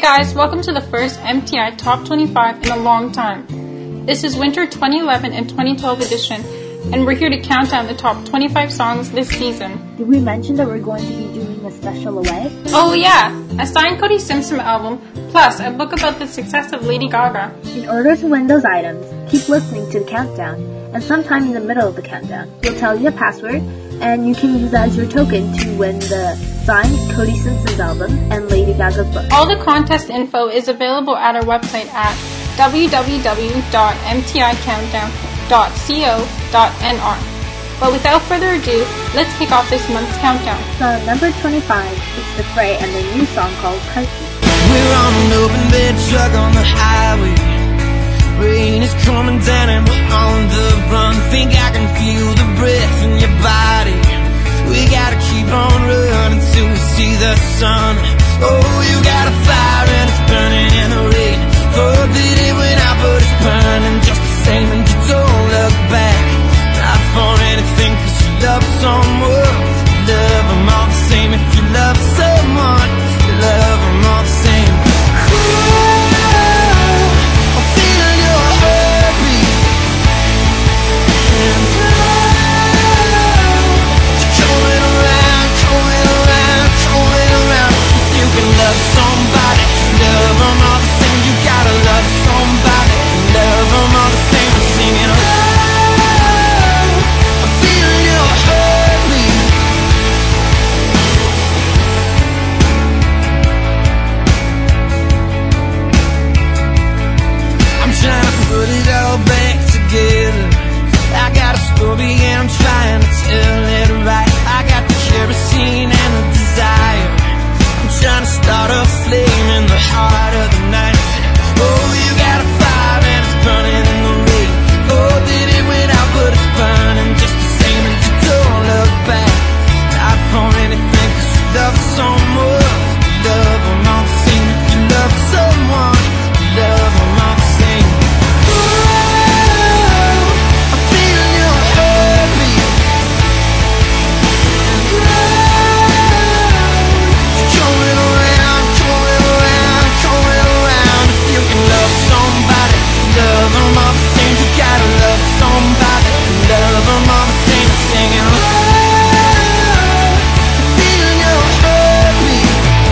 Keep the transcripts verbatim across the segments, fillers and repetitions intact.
guys, welcome to the first M T I Top twenty-five in a long time. This is Winter twenty eleven and twenty twelve edition, and we're here to count down the top twenty-five songs this season. Did we mention that we're going to be doing a special away? Oh yeah, a signed Cody Simpson album, plus a book about the success of Lady Gaga. In order to win those items, keep listening to the countdown, and sometime in the middle of the countdown, we'll tell you a password, and you can use that as your token to win the signed Cody Simpson's album and Lady Gaga's book. All the contest info is available at our website at w w w dot m t i countdown dot co dot n r. But without further ado, let's kick off this month's countdown. So number twenty-five is The Fray and their new song called Heartbeat. We're on an open bed truck on the highway. Rain is coming down and we're on the run. Think I can feel the breath in your body. We gotta keep on running till we see the sun. Oh, you got a fire and it's burning in the rain. Forbid it went out but it's burning just the same. And you don't look back, not for anything, cause you love someone. You love them all the same. If you love someone, you love them all the same. Love somebody, love them all the same. You gotta love somebody, love them all the same. I'm singing, oh, I'm feeling your heartbeat. I'm trying to put it all back together. I got a story and I'm trying to tell it right. I got the kerosene and the desire. Trying to start a flame in the heart of the night. Oh, you got a fire and it's burning in the rain. Oh, that it went out but it's burning just the same. And you don't look back, not for anything, cause you love someone. You love them all the same. If you love someone, you love them all the same. Oh, I'm feeling your heartbeat. Love them all the same, you gotta love somebody. Love them all the same, singing, oh, feeling your heartbeat.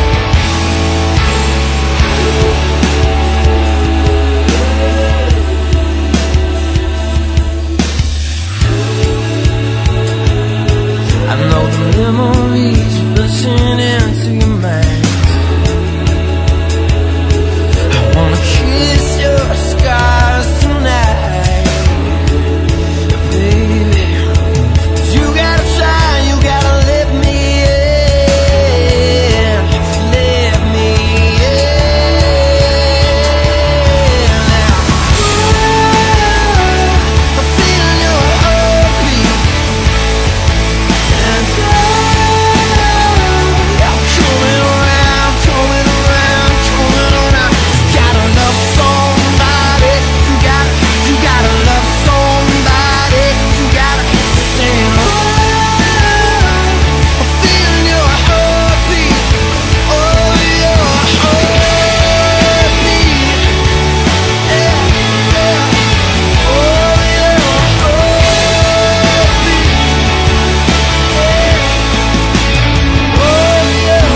I know the memories rushing into your mind. I wanna kiss your scars tonight, baby. You gotta try, you gotta let me in, let me in. Now, oh, I'm feeling your heartbeat, and oh, I'm coming around, coming around, coming around. You gotta love somebody, you gotta, you gotta love somebody, you gotta sing, oh, I'm feeling your heartbeat, oh, your heartbeat, yeah, yeah, oh, your heartbeat, yeah, oh,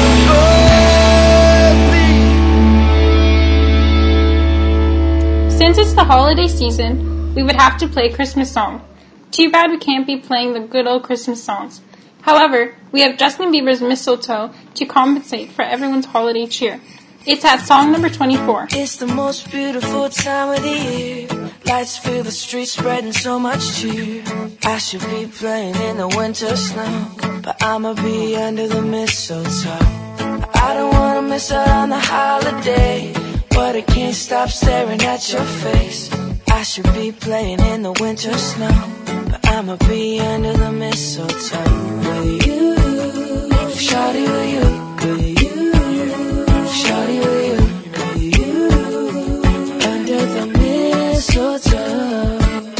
your heartbeat. Since it's the holiday season, we would have to play a Christmas song. Too bad we can't be playing the good old Christmas songs. However, we have Justin Bieber's Mistletoe to compensate for everyone's holiday cheer. It's at song number twenty-four. It's the most beautiful time of the year. Lights fill the streets, spreading so much cheer. I should be playing in the winter snow, but I'ma be under the mistletoe. I don't wanna miss out on the holiday, but I can't stop staring at your face. I should be playing in the winter snow, but I'ma be under the mistletoe. With you, shawty, with you, with you, shawty, with you, with you, under the mistletoe.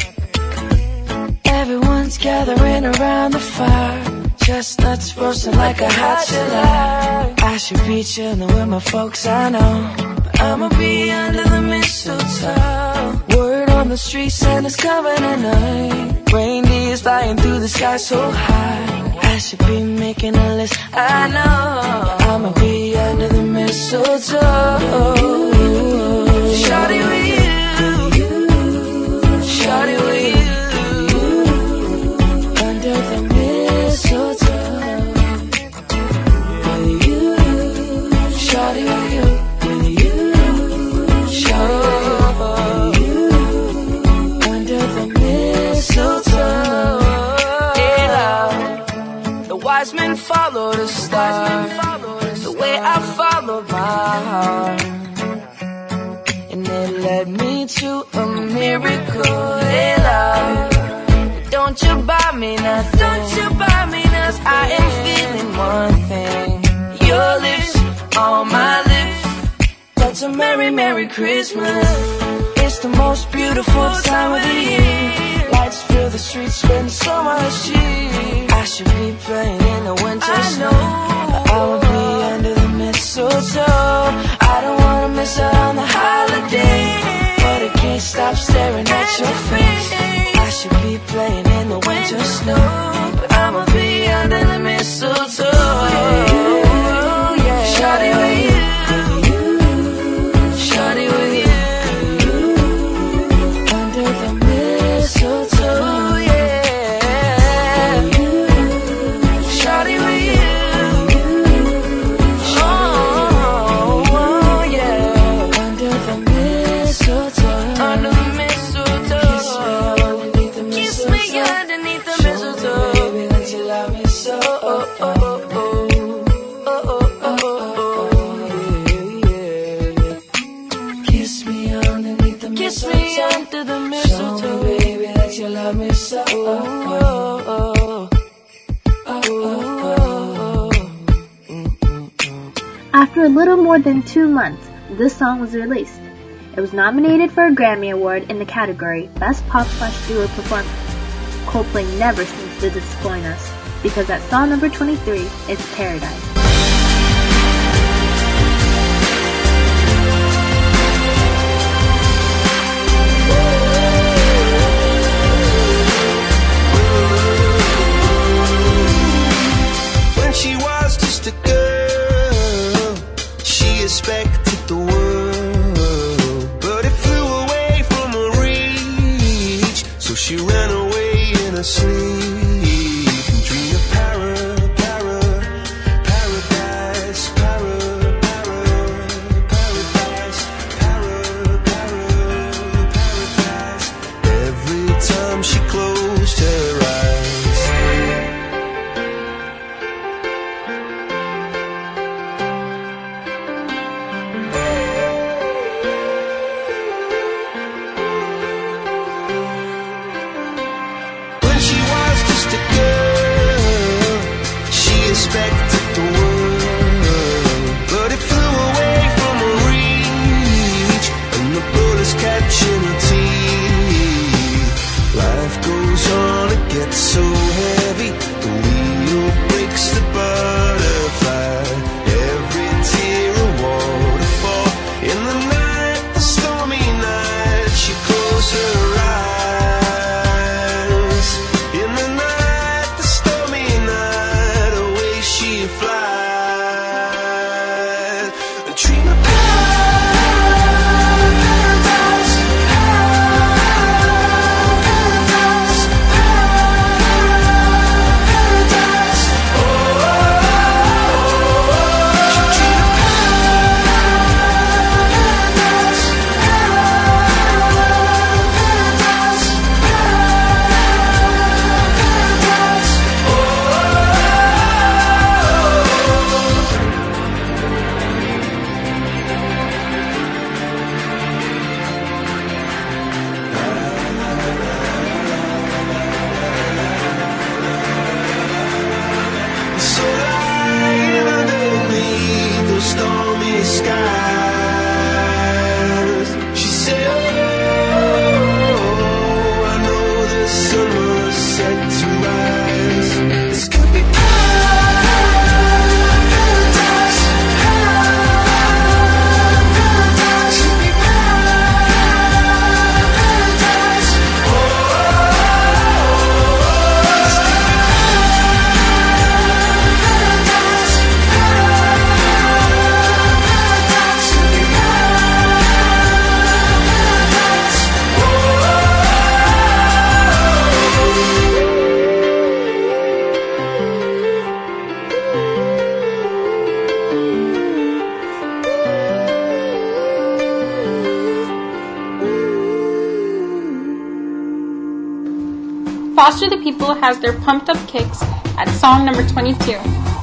Everyone's gathering around the fire, chestnuts roasting like a hot July. I should be chilling with my folks, I know. I'ma be under the mistletoe. Word on the street, Santa's coming tonight. Reindeer's flying through the sky so high. I should be making a list, I know. I'ma be under the mistletoe. Shawty with you, shawty with you, under the mistletoe. With you, shawty with you, with you, shawty with you, under the mistletoe. Wise men follow the star, the way I follow my heart, and it led me to a miracle. Hey, love, don't you buy me nothing, don't you buy me nothing, 'cause I am feeling one thing. Your lips on my lips, that's a merry, merry Christmas. It's the most beautiful time of the year. Lights fill the streets, spend so much cheer. I should be playing in the winter snow, but I will be under the mistletoe. I don't wanna miss out on the holiday, but I can't stop staring at your face. I should be playing in the winter snow, but I'ma be under the mistletoe. Shawty with you, shawty with you, under the mistletoe, yeah. Shawty with you, oh, oh, yeah. Under the mistletoe, under the mistletoe. Kiss me underneath the mistletoe. Kiss me underneath the mistletoe. Baby, that you love me so, oh, oh, oh. Kiss me under the mistletoe. Show me, baby, that you love me so. Oh, oh, oh, oh, oh, oh. After a little more than two months, this song was released. It was nominated for a Grammy Award in the category Best Pop Slash Duo Performance. Coldplay never seems to disappoint us, because at song number twenty-three, it's Paradise. She was just a girl, she expected the world, but it flew away from her reach, so she ran away in her sleep and dreamed of para, para, paradise, para, para, paradise, para, para, paradise. Every time she closed her eyes, expected the world, but it flew away from her reach, and the bullets catching her teeth. Life goes on, it gets so heavy, the wheel breaks the butterfly. Every tear a waterfall. In the night, the stormy night, she closed her eyes. In the night, the stormy night, she flies, a dream of paradise, paradise, paradise, oh, oh, oh, she dream of paradise, paradise, paradise, oh, oh. Foster the People has their pumped up kicks at song number twenty-two.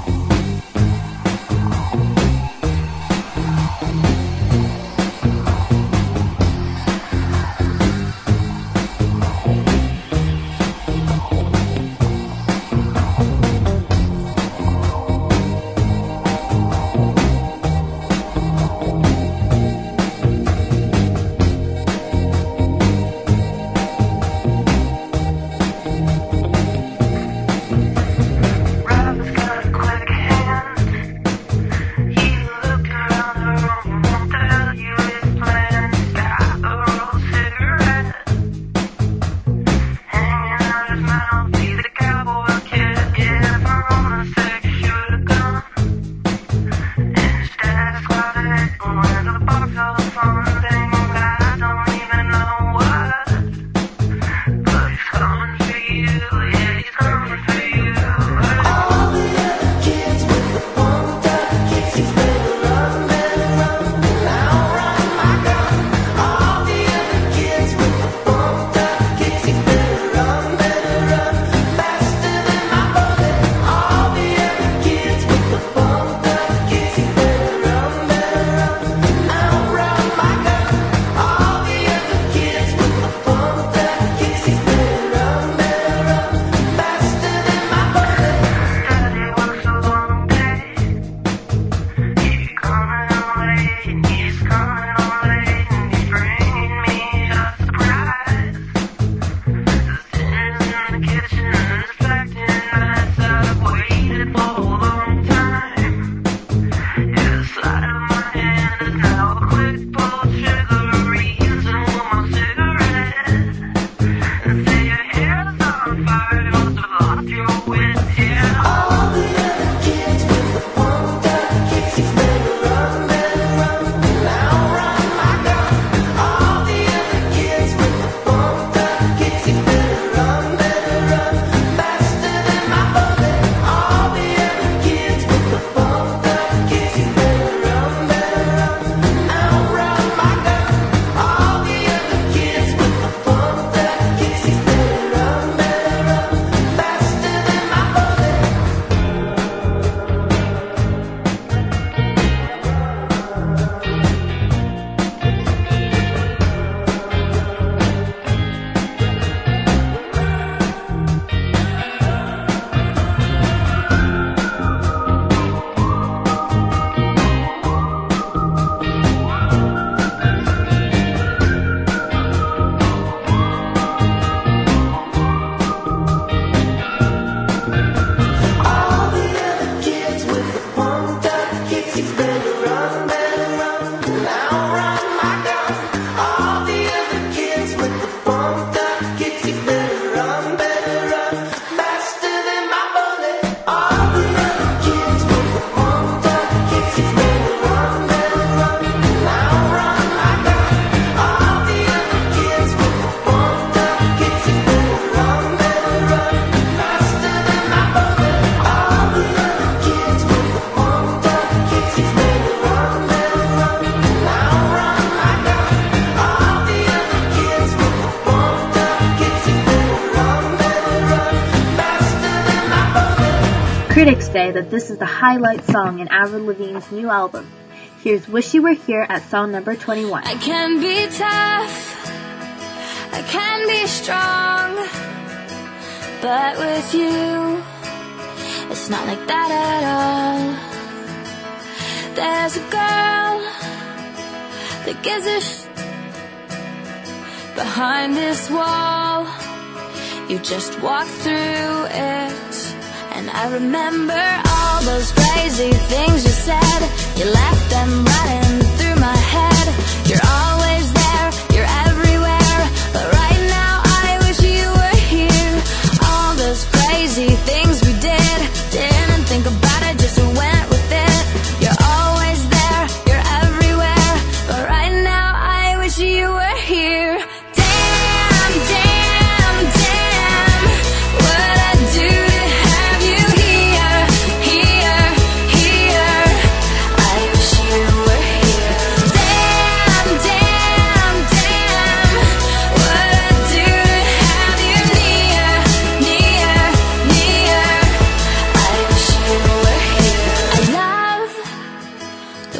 Critics say that this is the highlight song in Avril Lavigne's new album. Here's Wish You Were Here at song number twenty-one. I can be tough, I can be strong, but with you, it's not like that at all. There's a girl that gives a sh- behind this wall. You just walk through it. And I remember all those crazy things you said. You left them running through my head. You're always there, you're everywhere, but right now I wish you were here. All those crazy things we did, didn't think about it, just went with it. You're always there, you're everywhere, but right now I wish you were here. Damn, damn, damn, what I do to have you here, here, here. I wish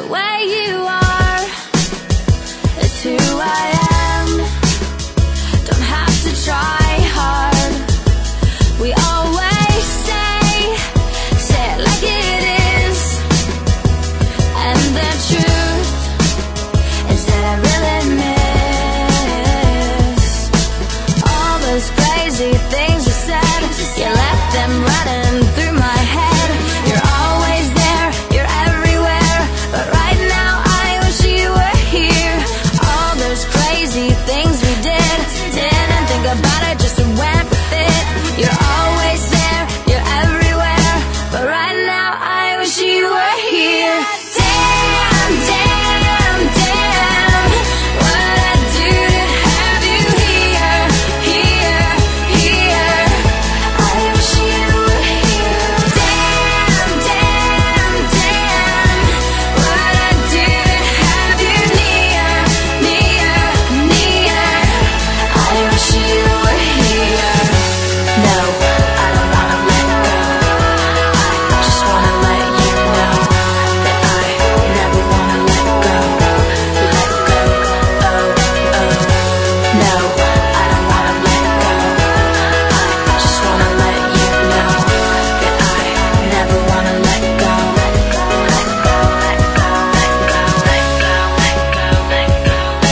way you are is who I am. Don't have to try hard. We always say, say it like it is. And the truth is that I really miss all those crazy things you said. You left them running through my head. You're always there, you're everywhere, but right now I wish you were here. All those crazy things we did, didn't think about it, just went with it. You're always there, you're everywhere, but right now I wish you were here. Damn, damn, damn, what I'd do to have you here, here, here. I wish you were here. Damn, damn, damn, what I'd do to have you near, near, near. I wish you were here. No, I don't wanna let go. I just wanna let you know that I never wanna let go. Let go, oh, oh. No, I don't wanna let go. I just wanna let you know that I never wanna let go. Let go, let go, let go, let go, let go, let go, let go,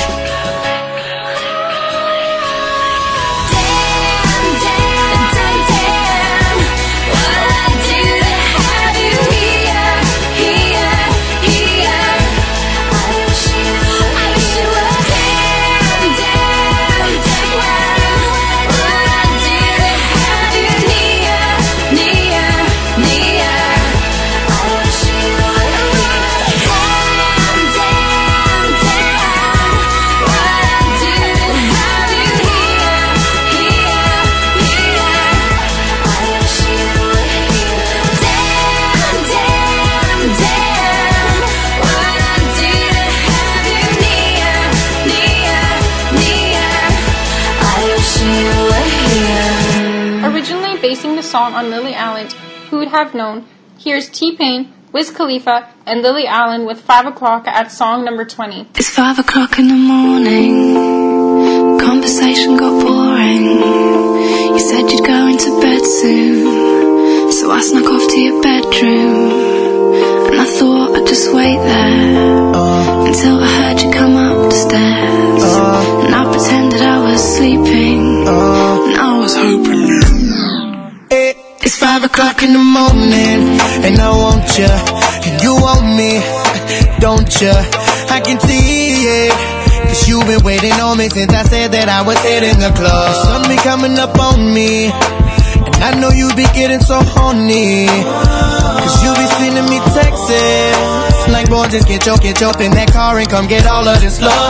Damn, damn, damn, damn, what I'd do to have you here, here, here. I wish you, I wish you were. Damn, damn, damn, what I'd do to have you near, near, near. I wish you were here. Damn, damn, damn, what I'd do to have you here, here, here. I wish you were here. Damn, damn, damn, what I'd do to have you near, near, near. I wish you were here. Originally basing the song on Lily Allen's Who Would Have Known, here's T-Pain, Wiz Khalifa, and Lily Allen with five o'clock at song number twenty. It's five o'clock in the morning. Conversation got boring. You said you'd go into bed soon, so I snuck off to your bedroom. And I thought I'd just wait there until I heard you come up the stairs. And I pretended I was sleeping, and I was hoping you. It's five o'clock in the morning, and I want you, and you want me, don't you? I can see it, cause you've been waiting on me since I said that I was hitting the club. The sun be coming up on me, and I know you be getting so horny, cause you be sending me texts, like boy just get your, get your in that car and come get all of this love.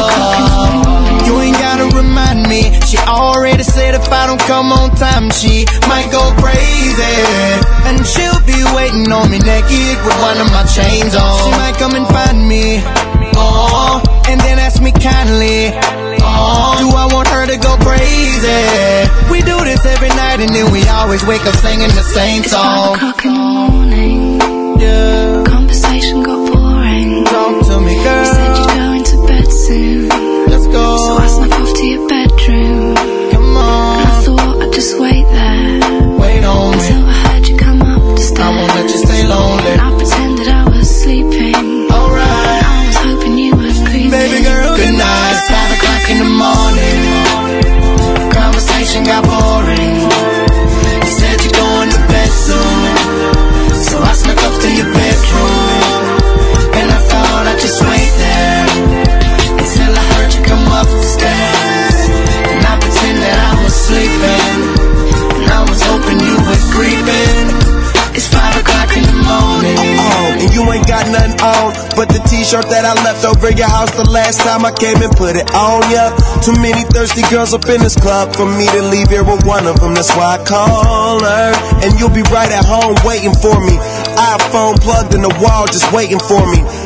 You ain't gotta remind me, she already said if I don't come on time she might go crazy. And she'll be waiting on me naked with one of my chains on. She might come and find me, oh, and then ask me kindly, oh, do I want her to go crazy? We do this every night and then we always wake up singing the same It's song. five o'clock in the morning. Yeah, Conversation got boring. talk to me, girl. You said you'd go into bed soon, Let's go. so I snuck off to your bedroom. Come And I on, thought I'd just wait there wait on until me. I heard you come up the stairs. I won't let you stay lonely. And I pretended I was sleeping. Alright, I was hoping you were creeping. baby girl, good night. It's five o'clock in the morning. Conversation got boring. You said you're going to bed soon, so I snuck up to your bedroom. And I thought I'd just wait there until I heard you come up the stairs. And I pretended I was sleeping, and I was hoping you were creeping. It's five o'clock in the morning. Oh, and you ain't got nothing on but the t-shirt that I left over your house the last time I came and put it on ya. Too many thirsty girls up in this club for me to leave here with one of them. That's why I call her, and you'll be right at home waiting for me. iPhone plugged in the wall just waiting for me.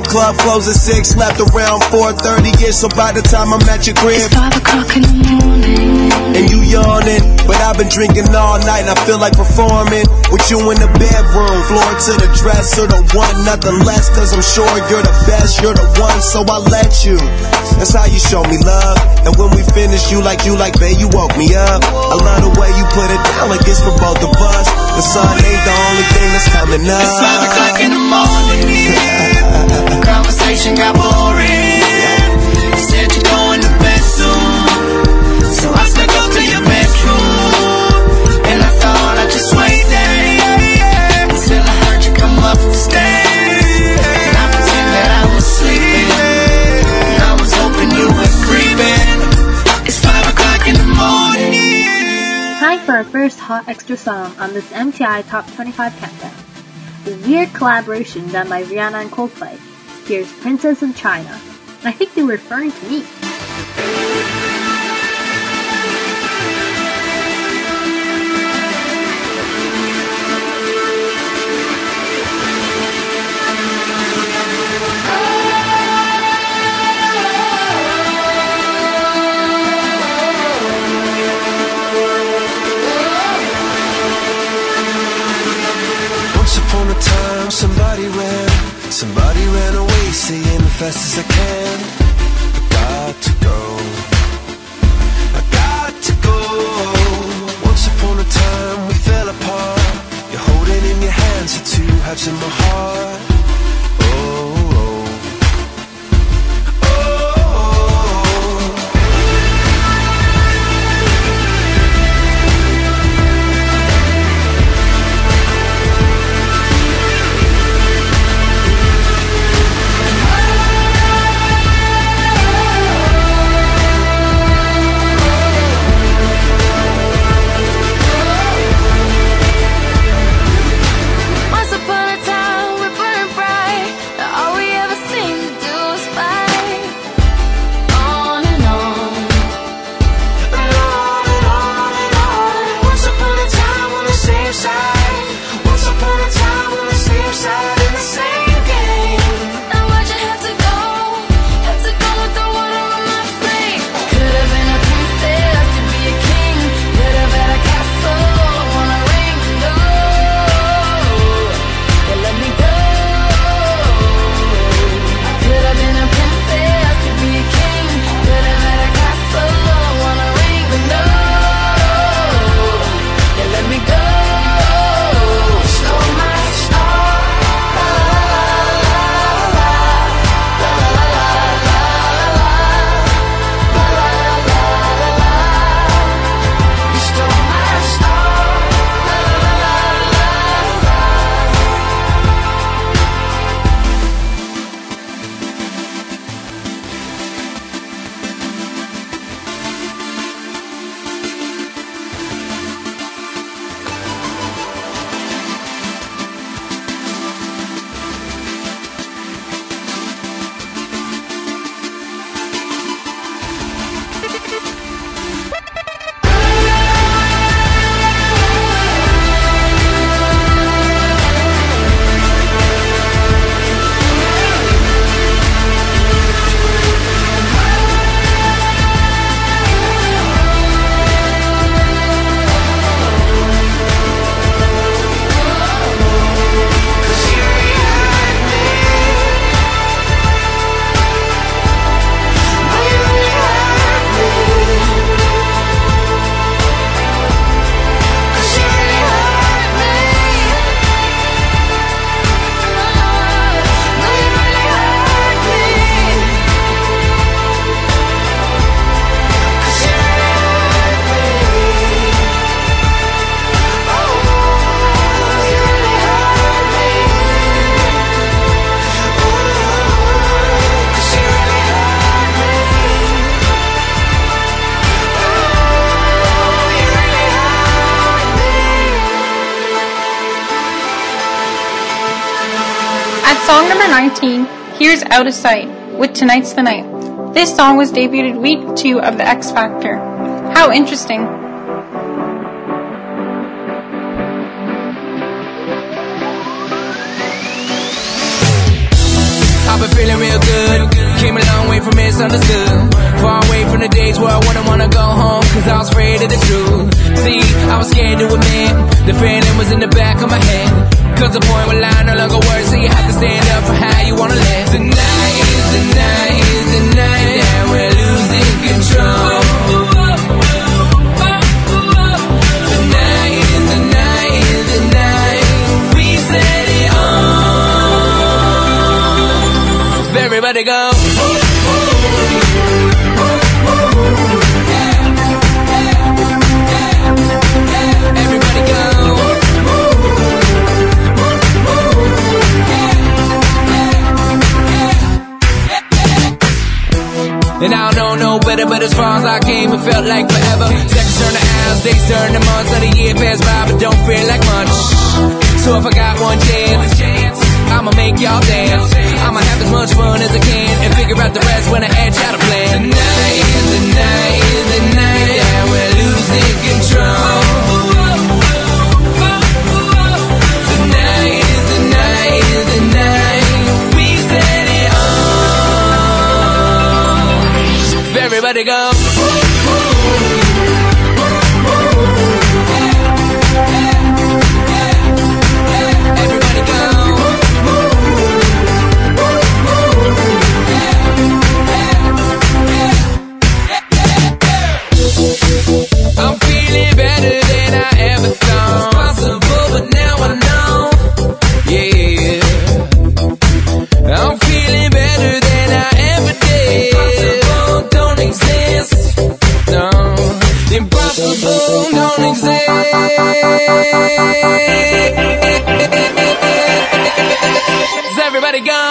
club closes at six, left around four thirty ish. So by the time I'm at your crib, It's five o'clock in the morning. and you yawning, but I've been drinking all night and I feel like performing with you in the bedroom, floor to the dresser, the one, nothing less, cause I'm sure you're the best, you're the one, so I let you. That's how you show me love, and when we finish, you like, you like, babe, you woke me up. I love the way you put it down like it's for both of us. The sun ain't the only thing that's coming up. It's five o'clock in the morning. Conversation got boring. You said you're going to bed soon, so I snuck up to your bedroom, and I thought I'd just wait there until I heard you come up the stairs. And I pretend that I was sleeping, and I was hoping you were creeping. It's five o'clock in the morning. Time for our first Hot Extra song on this M T I Top twenty-five Countdown. A weird collaboration done by Rihanna and Coldplay. Here's Princess of China. I think they were referring to me. Somebody ran, somebody ran away, saying as fast as I can, I got to go, I got to go. Once upon a time we fell apart. You're holding in your hands the two halves of my heart. Oh, oh, oh, oh. Song number nineteen, here's Out of Sight, with Tonight's the Night. This song was debuted week two of the X Factor. How interesting. I've been feeling real good. Came a long way from misunderstood. Far away from the days where I wouldn't wanna go home, cause I was afraid of the truth. See, I was scared to admit the feeling was in the back of my head. Cause the point where lie no longer works, so you have to stand up for how you wanna live. Tonight is the night, is the night that we're losing control. Tonight is the night, is the night we set it on. So everybody go. Everybody go. And I don't know no better, but as far as I came, it felt like forever. Seconds turn to hours, days turn to months, let a year pass by, but don't feel like much. So if I got one chance, I'ma make y'all dance. I'ma have as much fun as I can and figure out the rest when I hatch out a plan. Tonight is the night, is the night that we're losing control. Tonight is the night, is the night we set it on. Everybody go. Everybody go. I'm feeling better than I ever thought. It's possible, but now I know. Yeah. I'm feeling better than I ever did. Impossible don't exist. No. Impossible don't exist. Everybody go.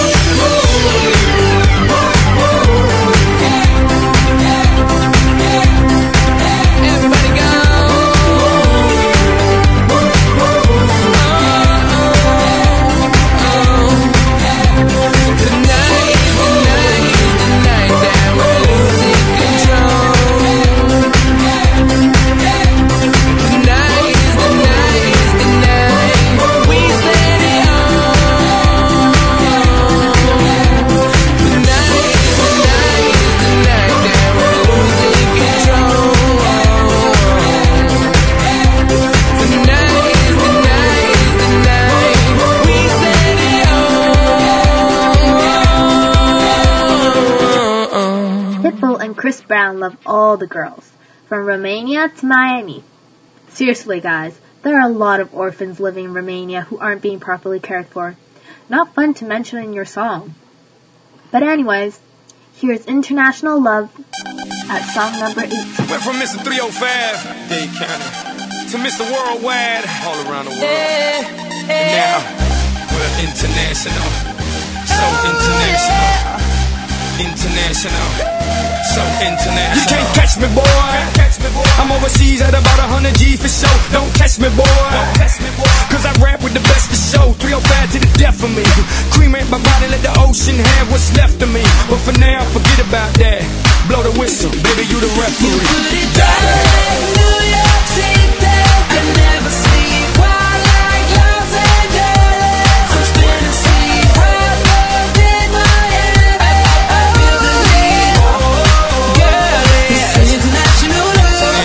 Chris Brown loved all the girls, from Romania to Miami. Seriously, guys, there are a lot of orphans living in Romania who aren't being properly cared for. Not fun to mention in your song. But anyways, here's International Love at song number eight. Went from Mister three oh five, Dade County, to Mister Worldwide, all around the world. And now, we're international. So international. International. So international. You can't catch me, boy. Catch me, boy. I'm overseas at about one hundred G for show. Don't test me, boy. Don't test me, boy. Cause I rap with the best of show. three oh five to the death of me. Cremate my body, let the ocean have what's left of me. But for now, forget about that. Blow the whistle, baby, you the referee. You put it down like New York City. I never sleep quite like Los Angeles. I'm spinning sleep hard love in my head. I feel the need. Girl, it's international love.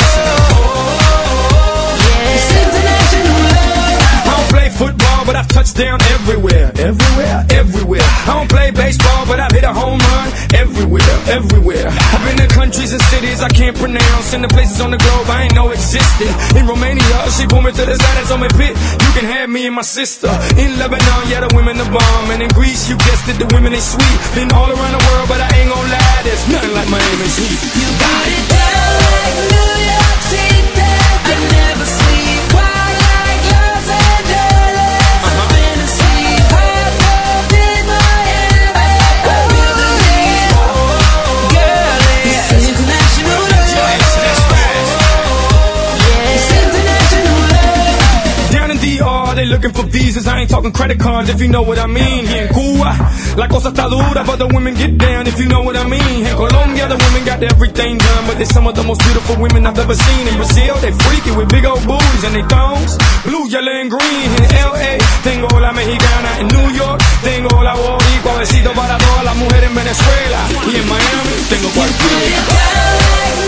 Yeah, it's international love. I don't play football, but I've touched down everywhere. Everywhere, everywhere. I don't play baseball, but I've hit a home run everywhere, everywhere. I've been to countries and cities I can't pronounce, and the places on the globe I ain't know existed. In Romania, she pulled me to the side and told me, Pit, you can have me and my sister. In Lebanon, yeah, the women are bomb. And in Greece, you guessed it, the women is sweet. Been all around the world, but I ain't gon' lie, there's nothing like Miami's heat. You got it down like New York City. I never sleep quite like Los Angeles. I'm spinning sleep hard love in my head. I feel the need. Girl, it's international love. Yeah, it's international love. Down in D R, they looking for visas. I ain't talking credit cards, if you know what I mean. Here in Cuba, la cosa está dura, but the women get down, if you know what I mean. In Colombia, the women got everything done, but they're some of the most beautiful women I've ever seen. In Brazil, they freaky with big old booties and they thongs, blue, yellow, and green. In L A, tengo la mexicana. In New York, tengo la boricua, besito para en Venezuela y en Miami tengo cualquiera.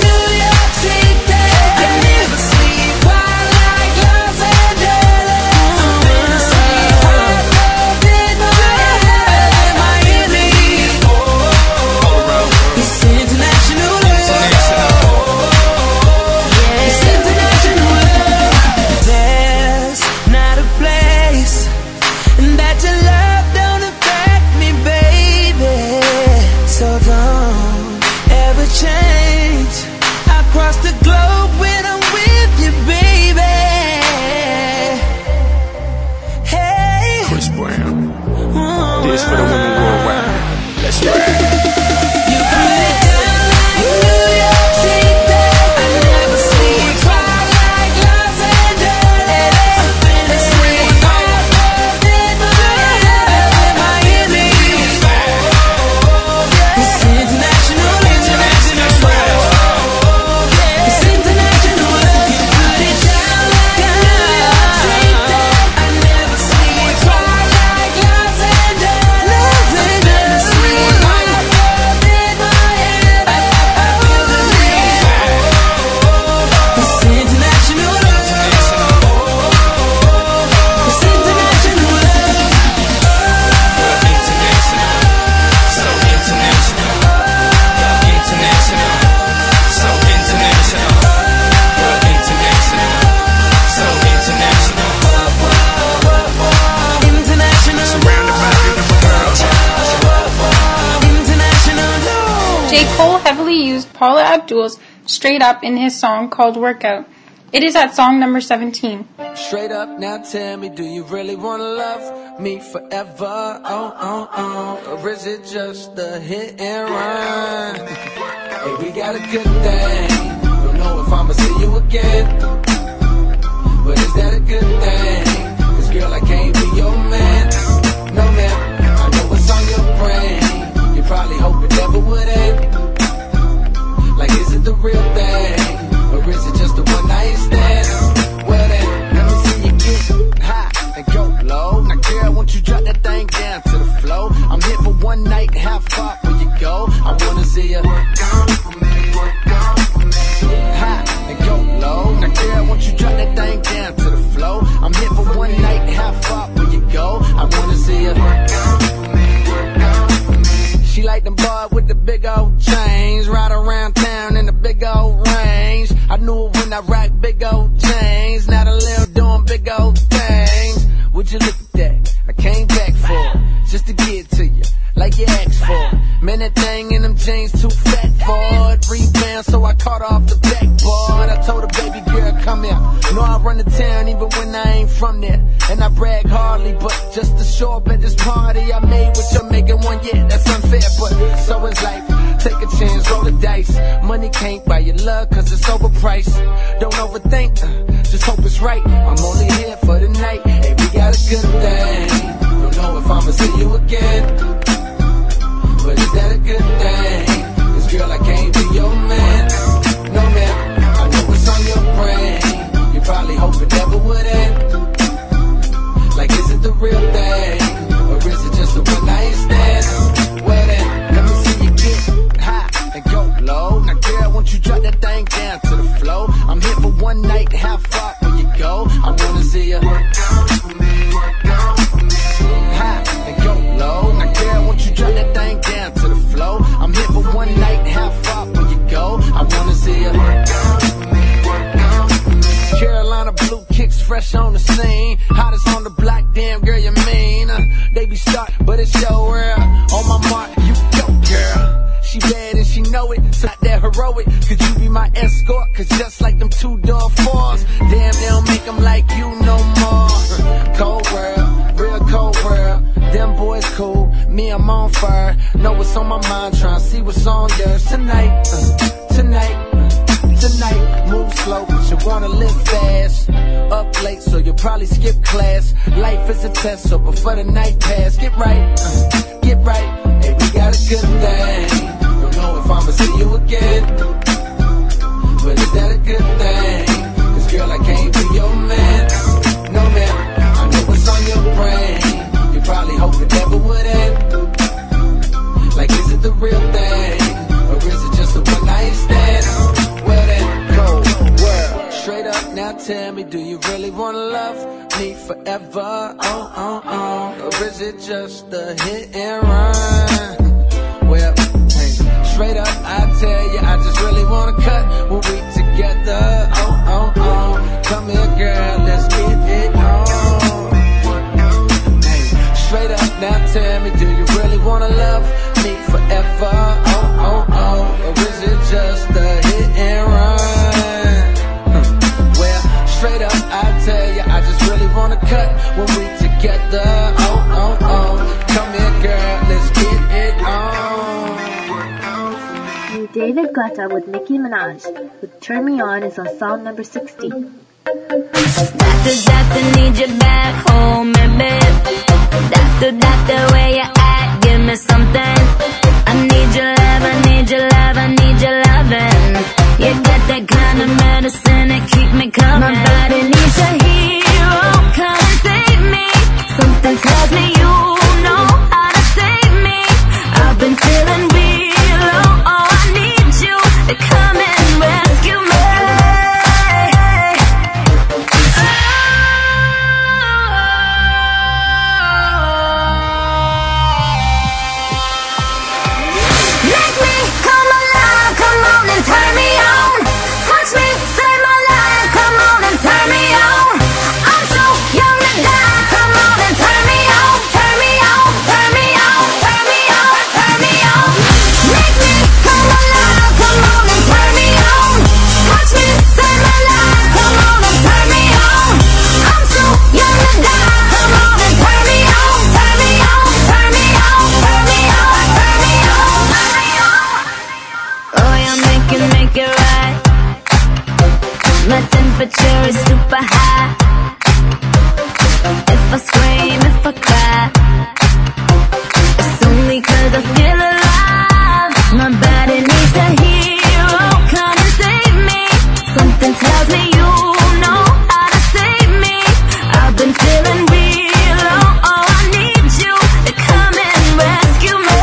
For the women worldwide. Let's ride. J. Cole heavily used Paula Abdul's Straight Up in his song called Workout. It is at song number seventeen. Straight up, now tell me, do you really wanna love me forever? Oh, oh, oh. Or is it just a hit and run? Hey, we got a good thing. Don't know if I'ma see you again, but is that a good thing? 'Cause girl, I can't be your man. No man, I know what's on your brain. You probably hope it never would end. Like, is it the real thing? Or is it just a one night stand? Well then, let me see you get high and go low. Now girl, won't you drop that thing down to the floor? I'm here for one night, how far will you go? I wanna see you work out for me, work out for me. High and go low. Now girl, won't you drop that thing down to the floor? I'm here for one night, how far will you go? I wanna see you work out for me, work out for me. She like them boys with the big old chains, ride around town in the big old range. I knew it when I rock big old chains. Now the little doing big old things. Would you look at that? I came back for it, just to get to you, like you asked for. Man, that thing in them jeans too fat for it. Rebound, so I caught off the backboard. I told her, baby girl, come here. Know I run the town even when I ain't from there. And I brag hardly, but just to show up at this party I made what you're making one, yeah, that's unfair, but so is life. Take a chance, roll the dice. Money can't buy your love, cause it's overpriced. Don't overthink, uh, just hope it's right. I'm only here for the night. Hey, we got a good thing. Don't know if I'ma see you again, but is that a good thing? 'Cause girl, I can't be your man. No man, I know what's on your brain. You probably hope it never would end. Like, is it the real thing? Or is it just a one night stand? Well then, let me see you get high and go low. Now girl, won't you drop that thing down to the floor? I'm here for one night, how far will you go? I wanna see you work out for me, work out for me. High and go low. Now girl, won't you drop that thing down to the floor? I'm here for one night, how far will you go? I wanna see you work out for me, work out for me. Carolina blue kicks fresh on the scene. Hottest on the block, damn girl, you mean. Uh, they be stuck, but it's your world. On my mark, you go, girl. She bad and she know it, so not that heroic. Could you be my escort? Cause just like them two-door fours, damn, they don't make them like you no more. Cold world, real cold world. Them boys cool, me I'm on fire. Know what's on my mind, tryna see what's on yours. Tonight, uh, tonight, uh, tonight. Move slow, but you wanna live fast. Up late, so you'll probably skip class. Life is a test, so before the night pass, get right, uh, get right. Hey, we got a good thing. Don't know if I'ma see you again, but is that a good thing? 'Cause girl, I can't be your man. No man, I know what's on your brain. You probably hope it never would end. Like, is it me forever? Oh, oh, oh. Or is it just a hit and run? Well, hey, straight up, I tell you, I just really wanna cut when we together. Oh, oh, oh. Come here, girl, let's get it on. Hey, straight up, now tell me, do you really wanna love me forever? Oh, oh, oh. Or is it just a hit and run? Hmm. Well, straight up, I tell you, I just really wanna cut when we together. Oh, oh, oh. Come here, girl, let's get it on. David Guetta with Nicki Minaj with Turn Me On is on song number sixty. Doctor, doctor, need you back home, baby. Doctor, doctor, where you at? Give me something. I need your love, I need your love, I need your loving. You got that kind of medicine that keep me coming. My body needs a hero, come and save me. Something tells me you know how to save me. I've been feeling real low, oh, I need you to come and rescue me. Turn me on, touch me, save my life, come on and turn me on. I'm so young to die, come on and turn me on, turn me on, turn me on, turn me on, turn me on. Make me come alive, come on and turn me on. Touch me, save my life, come on and turn me on. I'm so young to die, come on and turn me on, turn me on, turn me on, turn me on, turn me on, turn me on. Oh, yeah, make it, make it right. My temperature is super high. If I scream, if I cry, it's only 'cause I feel alive. My body needs a hero, come and save me. Something tells me you know how to save me. I've been feeling real low, oh, I need you to come and rescue me.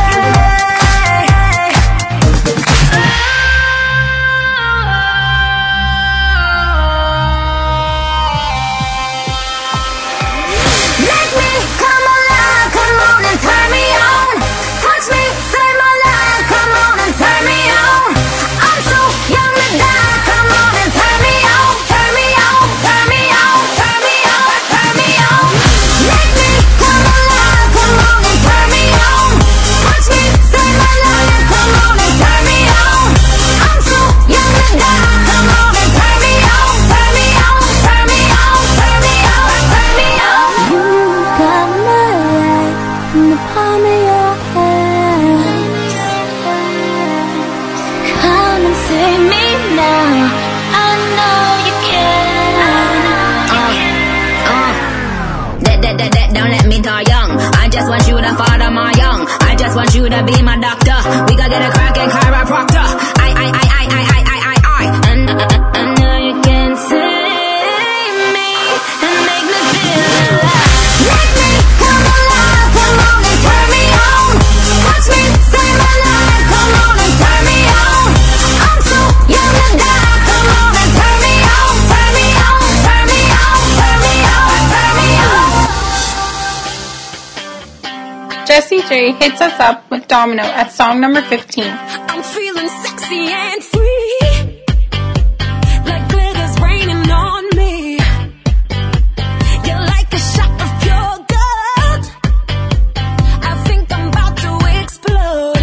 Make me come alive, come on and turn me on. Touch me, save my life, come on and turn me on. I'm so young to die, come on and turn me on, turn me on, turn me on, turn me on, turn me on. Make me come alive, come on and turn me on. Touch me, save my life, come on and turn me on. I'm so young to die, come on and turn me on, turn me on, turn me on, turn me on, turn me on. You got my life in the palm of your hands. Come and save me now. I know you can. Uh, uh. That, that, that, that, don't let me die young. I just want you to father my young. I just want you to be my doctor. We gotta get a crackin' chiropractor. I, I, I, I, I, I, I, I, I. And I, I know you can save me and make me feel alive. Make me come alive, come on and turn me on. Touch me, save my life, come on and turn me on. I'm so young to die, come on and turn me on, turn me on, turn me on, turn me on, turn me on. Jessie J hits us up with Domino at song number fifteen. I'm feeling sexy and free, like glitter's raining on me. You're like a shot of pure gold. I think I'm about to explode.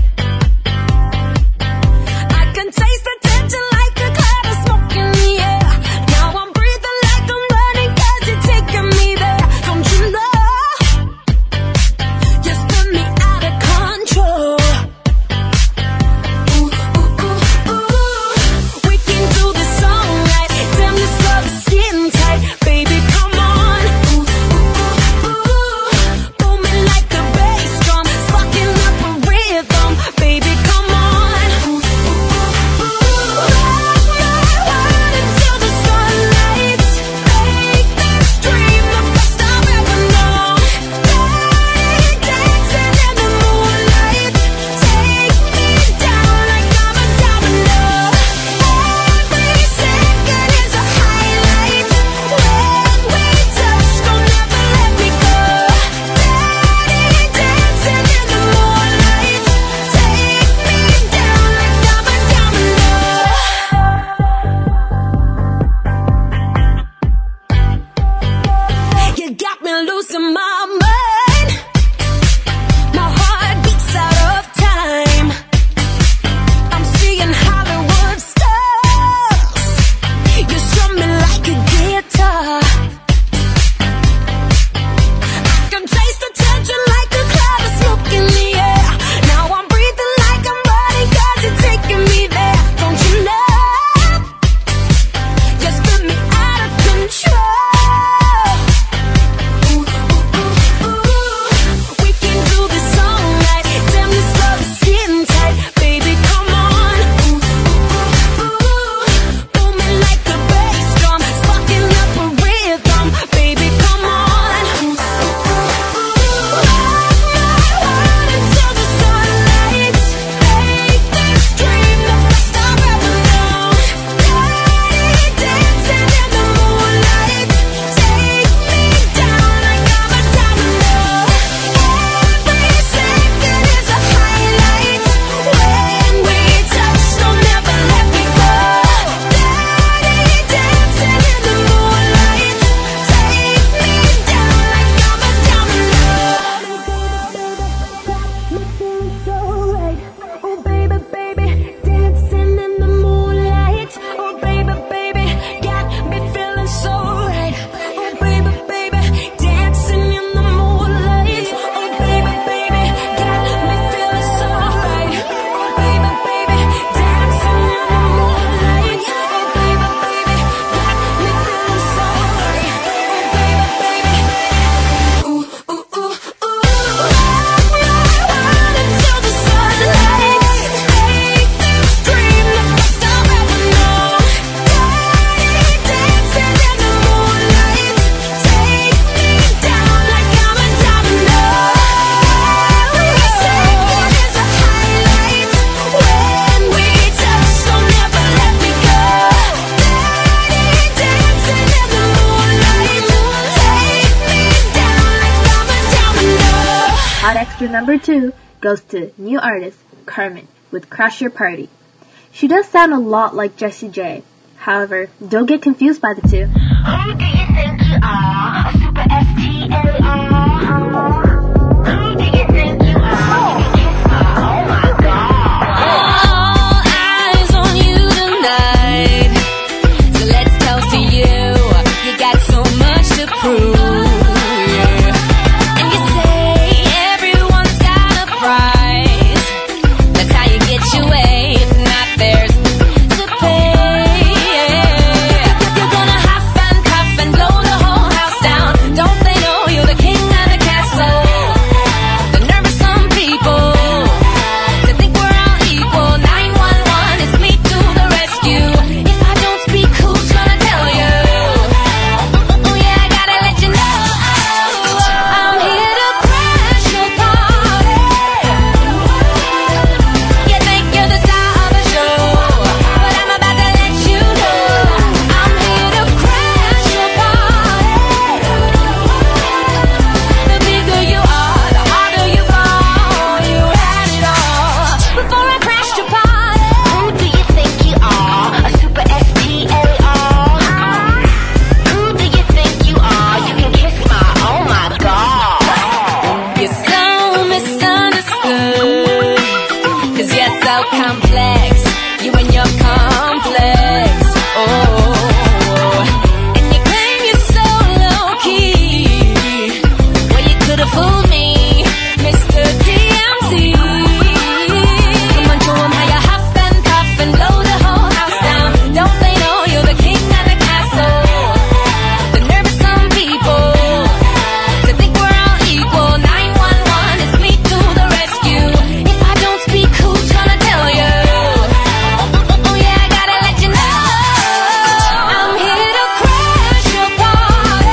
I can taste the tension like a cloud of smoke in the air. Now I'm breathing like I'm running 'cause you're taking me there. Don't you know? You spin me out of control. Ooh, ooh, ooh, ooh. Extra number two goes to new artist Carmen with Crash Your Party. She does sound a lot like Jessie J. However, don't get confused by the two. Who do you think you are? A super S T A R? Who do you think you are? You can kiss my, oh my god. All eyes on you tonight. So let's toast to you. You got so much to prove. And you say everyone's got a prize. That's how you get your way. If not, there's to pay. You're gonna huff and puff and blow the whole house down. Don't they know you're the king of the castle? The nervous some people to think we're all equal. nine one one, it's me to the rescue. If I don't speak, who's gonna tell you? Oh yeah, I gotta let you know. I'm here to crash your party. You think you're the star of the show, but I'm about to let you know. I'm here to crash your party. The bigger you are, the harder you fall. You had it all before I crashed your party. Who do you think you are? A super S T A R? Who do you think you are? You can kiss my, oh my god. You're so misunderstood, 'cause you're so complex. You and your complex. Oh, and you claim you're so low-key. Well, you could have fooled me, Mister D M Z. Come on, show 'em how you huff and puff and blow the whole house down. Don't they know you're the king of the castle? The nervous some people to think we're all equal. nine one one, it's me to the rescue. If I don't speak, who's gonna tell you? Oh yeah, I gotta let you know. I'm here to crash your party.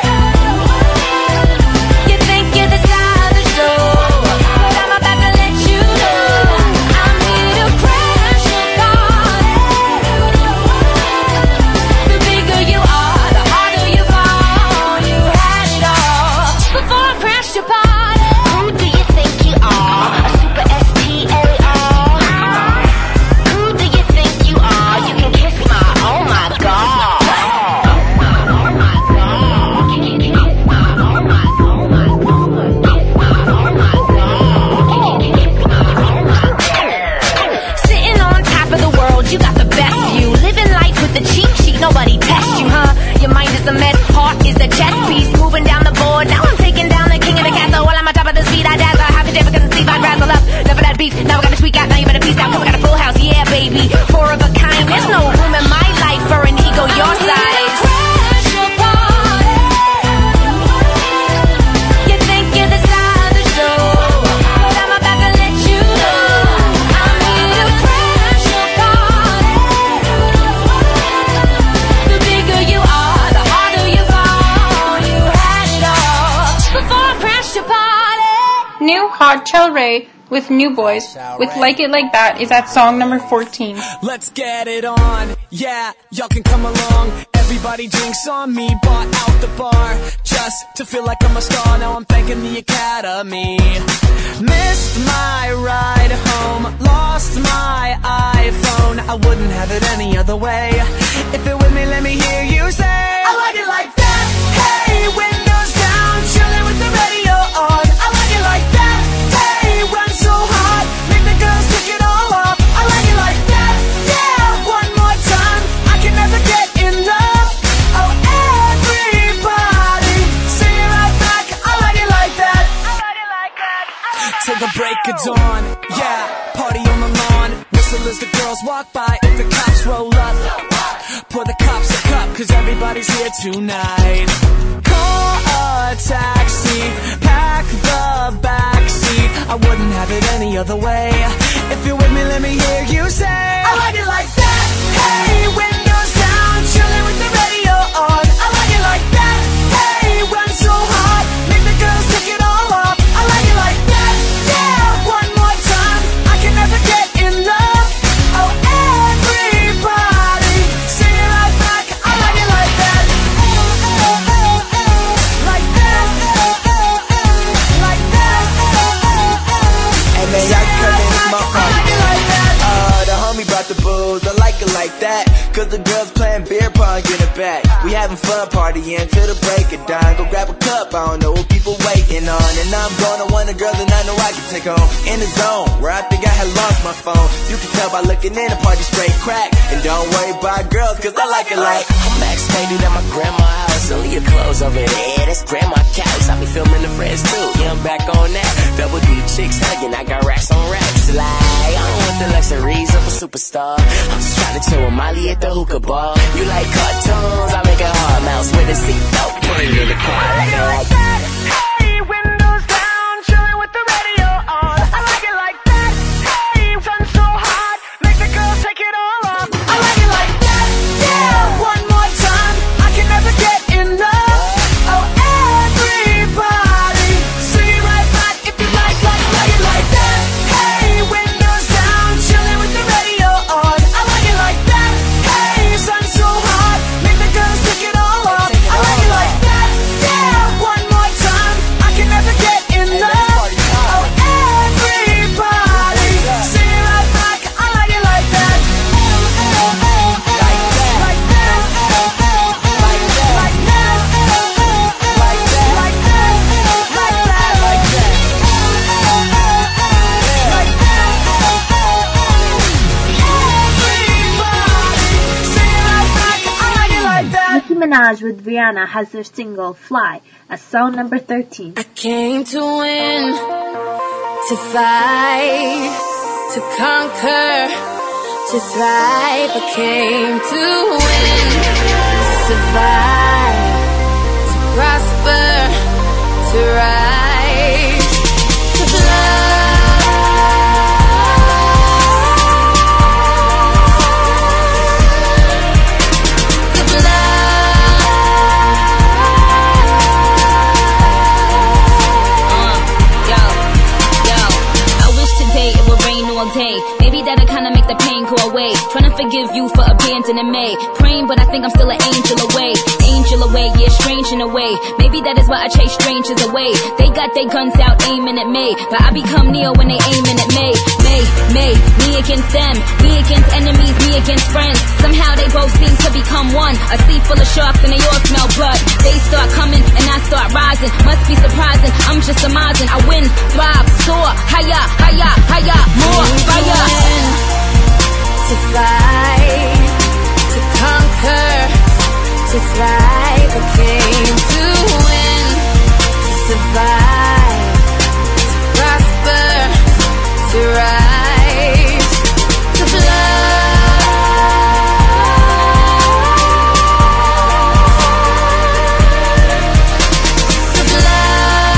You think you're the star of the show, but I'm about to let you know. I'm here to crash your party. The bigger you are, the harder you fall. You had it all before I crashed your party. Who do you think you are? A super S T A R? Who do you think you are? You can kiss my, oh my god. Oh my, oh my god. You can kiss my, oh my, oh my, oh my, kiss my, oh my god. You can kiss my, oh my god. Sitting on top of the world, you got the best view. Living life with the cheat sheet, nobody tests you, huh? Your mind is a mess, heart is a chess piece. Moving down the board, now I'm taking down the king of the castle. While I'm on top of the speed, I dazzle. Half a day because the sleep, I razzle up. Never that beat, now I gotta tweak out. Now you better peace out, cause I got a full house, yeah baby. Four of a kind, there's no room in my life for an ego your size. Crash your party. You think you're the star of the show, but I'm about to let you know. I'm here to crash your party. The bigger you are, the harder you fall. You had it all before I crashed your party. New Hot Chell Ray with New Boys with Like It Like That is at song number fourteen. Let's get it on, yeah, y'all can come along. Everybody drinks on me, bought out the bar just to feel like I'm a star. Now I'm thanking the Academy. Missed my ride home, lost my iPhone. I wouldn't have it any other way. If you're with me, let me hear you say, I like it like that. Hey, windows down, chilling with the radio on. I like it like that. Hey, run so hot, make the girls take it all off. I like it like that. Yeah, one more time, I can never get enough. Oh, everybody, sing it right back. I like it like that. I like it like that. Till the break of dawn, yeah, party on the lawn. Whistle as the girls walk by. If the cops roll up, pour the cops a cup, cause everybody's here tonight. Call a taxi, pack the backseat. I wouldn't have it any other way. If you're with me, let me hear you say, I like it like that. Hey, windows down, chilling with the radio on. I like it like that. Hey, run so hot, make the girls take it all off. I like it like that. Yeah, one more time, I can never get enough. Oh, everybody, sing it right back. I like it like that. Like that. Like that. cause the girls playing beer pong, get it back. We having fun partying till the break of dawn. Go grab a cup, I don't know what people waiting on. And I'm gonna want a girl that I know I can take home. In the zone, where I think I had lost my phone. You can tell by looking in, the party straight crack. And don't worry about girls, cause I like it like I'm backstage at my grandma's house. So leave your clothes over there, that's grandma couch. I be filming the friends too, yeah, I'm back on that. Double D chicks hugging, I got racks on racks. Like, I don't want the luxuries of a superstar. I'm just trying to chill with Molly at the hookah bar. You like cartoons, I make a hard mouse with a seatbelt. Put it in the car. I like it like that. Hey, windows down, chilling with the radio on. I like it like that. Hey, sun so hot, make the girls take it all off. I like it like that. Yeah, one more time, I can never get enough. Oh, everybody, sing it right back if you like, like, like it like that. Hey, windows down, chilling with the radio on. I like it like that. Hey, sun so hot, make the girls take it all off. I like it like that. Yeah, one more time, I can never get enough. Oh, everybody, sing it right back. I like it like that. Like that. Like that. Like that. Like that. Like that. Like that. Like that. Like that. Like that. Everybody, sing it right back. I like it like that. Nicki Minaj with Rihanna has their single Fly as song number thirteen. I came to win, to fight, to conquer, to thrive. I came to win, to survive, to prosper, to rise, to fly. To fly. Yo, yo, I wish today it would rain all day. Maybe that'll kinda make the pain go away. Trying to forgive you for abandoning me. Praying, but I think I'm still an angel away. Angel away, yeah, strange in a way. Maybe that is why I chase strangers away. They got their guns out aiming at me, but I become Neo when they aiming at me. Me, me, me against them. Me against enemies, me against friends. Somehow they both seem to become one. A sea full of sharks and they all smell blood. They start coming and I start rising. Must be surprising, I'm just surmising. I win, thrive, soar, higher, higher, higher, more fire. To fight, to conquer, to thrive. I came to win, to survive, to prosper, to rise, to fly. To fly.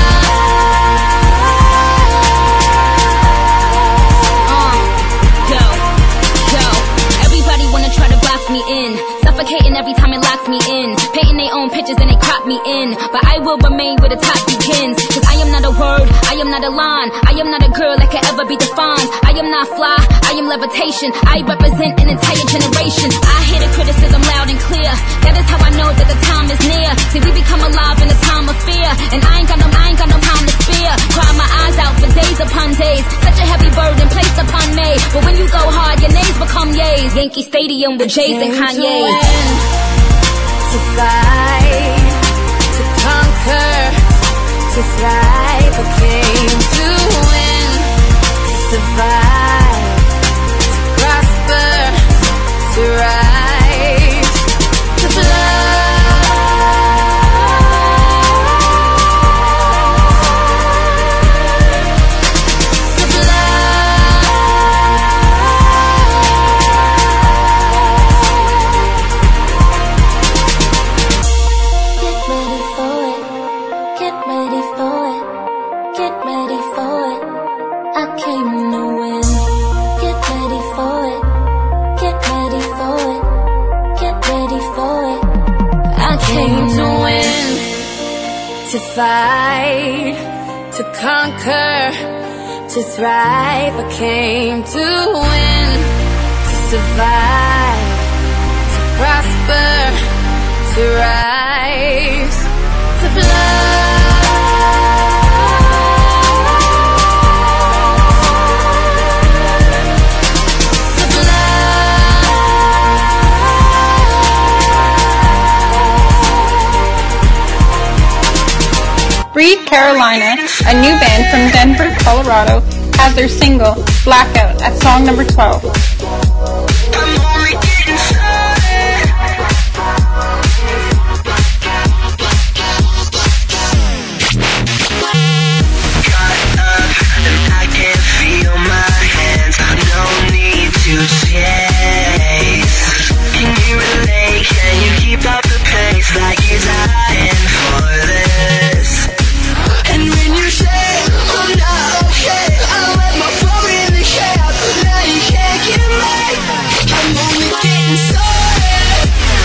Uh, go, go. Everybody wanna try to box me in, suffocating every time it locks me in. Painting their own pictures and they crop me in, but I will remain where the top begins. Cause I am not a word, I am not a line, I am not a girl that can ever be defined. I am not fly, I am levitation. I represent an entire generation. I hear the criticism loud and clear. That is how I know that the time is near. See, we become alive in a time of fear, and I ain't got no, I ain't got no time to spare. Cry my eyes out for days upon days. Such a heavy burden placed upon me, but when you go hard, your names become yays. Yankee Stadium with Jays and Kanye. To fight, to conquer, to thrive. I came to win, to survive, to prosper, to rise, to fly. To fly. Get ready for it, get ready for it, get ready for it. I came to win. Get ready for it, get ready for it, get ready for it. I came to win, to fight, to conquer, to thrive. I came to win, to survive, to prosper, to rise, to fly. To fly. Carolina, a new band from Denver, Colorado, has their single, Blackout, at song number twelve. I'm only getting started. Caught up and I can't feel my hands. No need to chase. Can you relate? Can you keep up the pace like you're dying for this? And when you say I'm not okay, I let my phone in the cab. Now you can't get mad. I'm only getting started.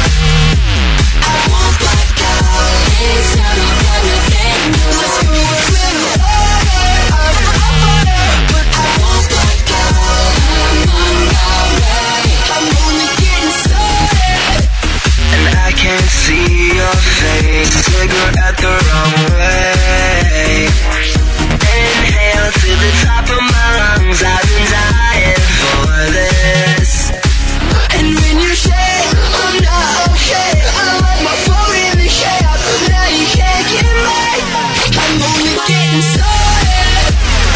I won't back out. It's not all got nothing. Let's go a little harder. I'm harder, but I won't back out. I'm on my way. I'm only getting started. And I can't see your face. Cigarette the wrong way. Inhale to the top of my lungs. I've been dying for this. And when you say I'm not okay, I let my phone in the cab. Now you can't get mad. I'm only getting started.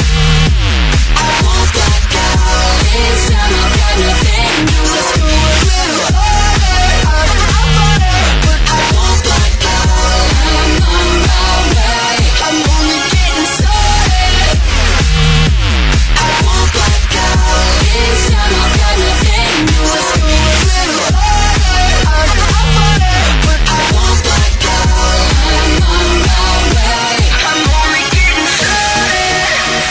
I won't back out. It's not all got nothing. Let's go a little harder. I'm harder, but I won't back out. I'm on my way. I'm only getting started. I won't back out. It's not all got nothing. Let's go a little harder. I'm harder, but I won't back out. I'm on my way. I'm only getting started.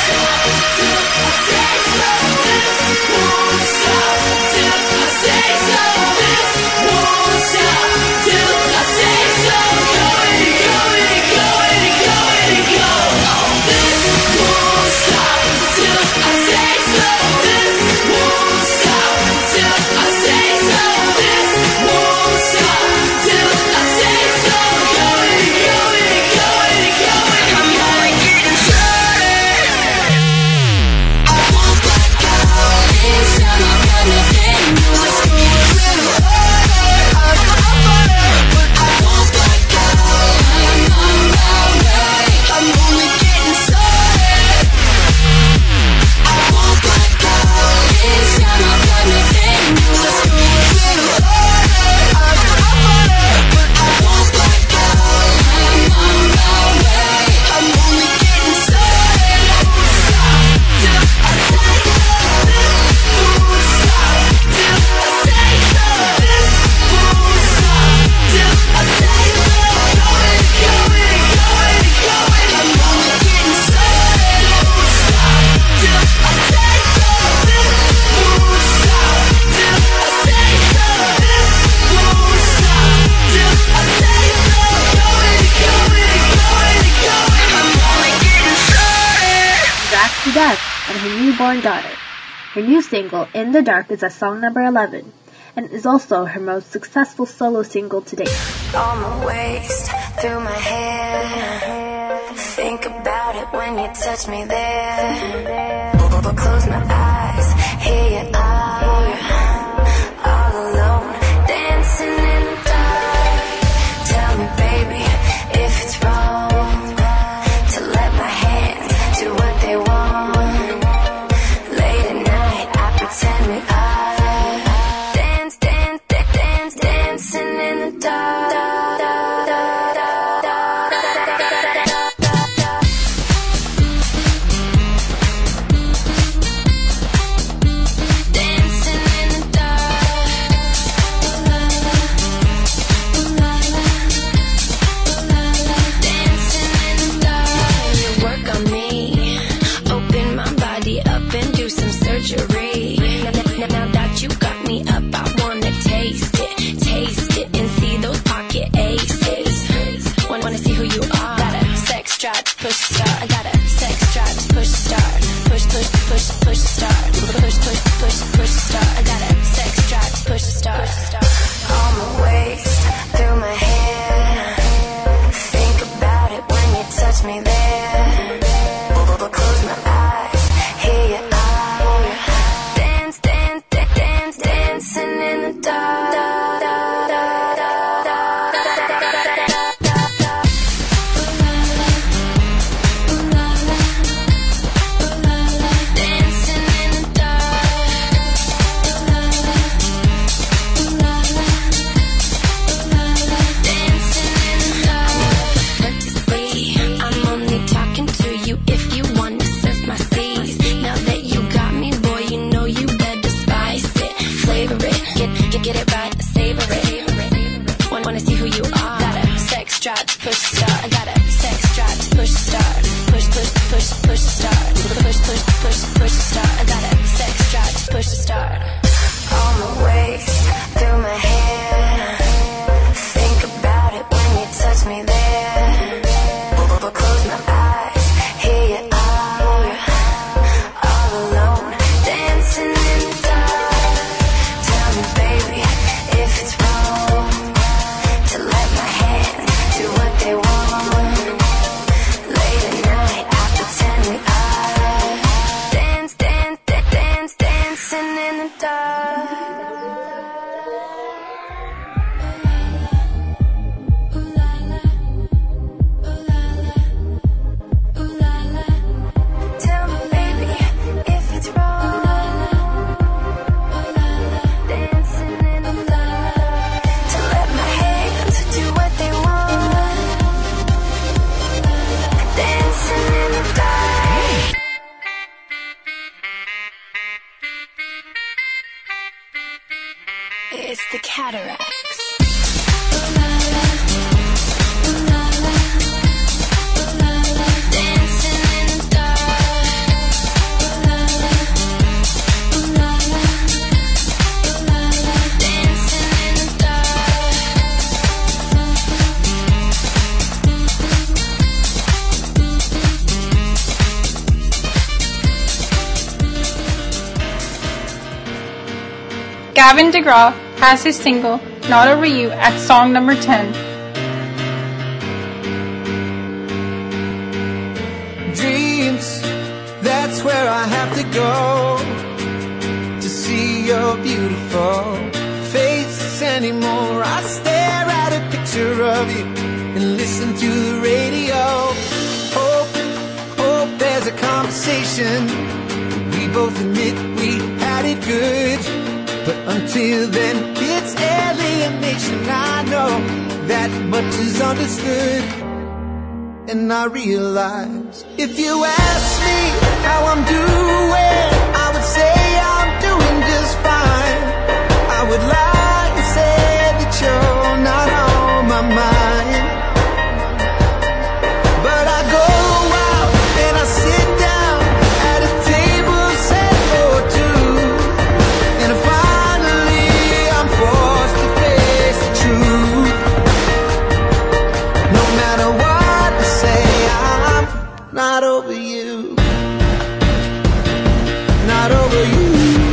I say so. This won't stop till I say so. This won't stop till I say so. Going, going, going, going, go. This won't stop till I say so. This won't stop till I say so. This won't stop till I say so. Going, going, going, going. I'm only getting started. I won't back out. It's not all got nothing. Let's go a little harder. I'm harder, but I won't back out. I'm on my way. I'm only getting started. I won't back out. It's not all got nothing. Let's go a little harder. I'm harder, but I won't back out. I'm on my way. I'm only getting started. Stop till I say so. This won't stop till I say so. This won't stop till I say so. Going, going, going, going. I'm only getting started. Stop till I say so. This won't stop till I say so. This won't stop till I say so. Going, going, going, going. I'm only getting started. Back to Death and her newborn daughter. Her new single, In the Dark, is at song number eleven, and is also her most successful solo single to date. On my waist, through my hair. Think about it when you touch me there. But close my eyes, here you are, all alone, dancing in the dark. Tell me, baby, if it's wrong to let my hands do what they want. Late at night, I pretend we are dance, dance, dance, dance, dancing in the dark. It's the Cataracts. Gavin DeGraw has his single, Not Over You, at song number ten. Dreams, that's where I have to go to see your beautiful face anymore. I stare at a picture of you and listen to the radio. Hope, hope there's a conversation. We both admit we had it good. But until then, it's alienation. I know that much is understood. And I realize if you ask me how I'm doing, I would say I'm doing just fine. I would lie and say that you're not on my mind. But I go out and I sit down at a table set for two, and if I not over you, not over you.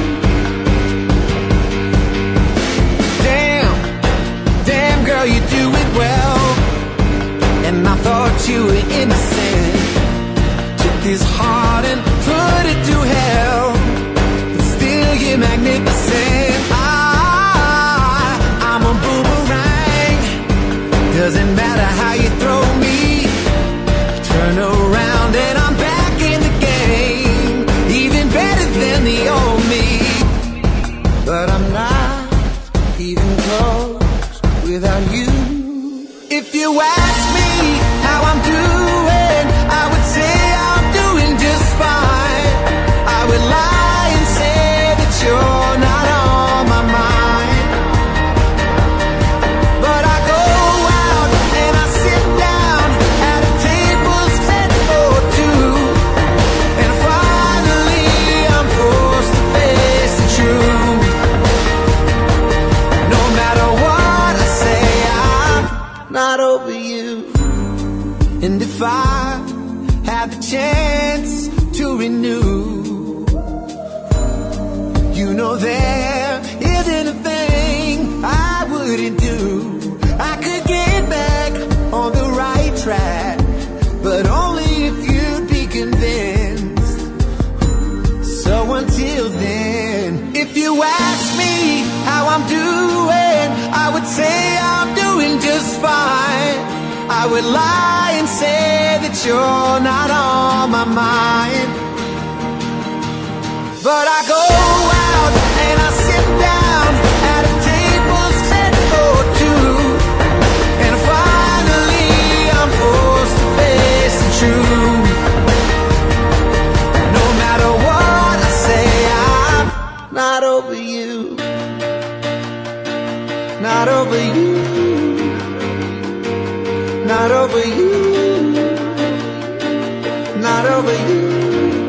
Damn, damn girl, you do it well. And I thought you were innocent. Took this heart and put it to hell, but still you're magnificent. I, I'm a boomerang. Doesn't matter how you throw me. Turn around and I'm back in the game, even better than the old me. But I'm not even close without you. If you ask me how I'm doing, I would say I'm doing just fine. I would lie and say that you're not on my mind. But I go out and I sit down at a table set for two, and finally I'm forced to face the truth. No matter what I say, I'm not over you. And if I have the chance to renew, you know there isn't a thing I wouldn't do. I could get back on the right track, but only if you'd be convinced. So until then, if you ask me how I'm doing, I would say I'm doing just fine. I would lie and say that you're not on my mind. But I go out and I sit down at a table set for two, and finally I'm forced to face the truth. No matter what I say, I'm not over you, not over you, not over you, not over you.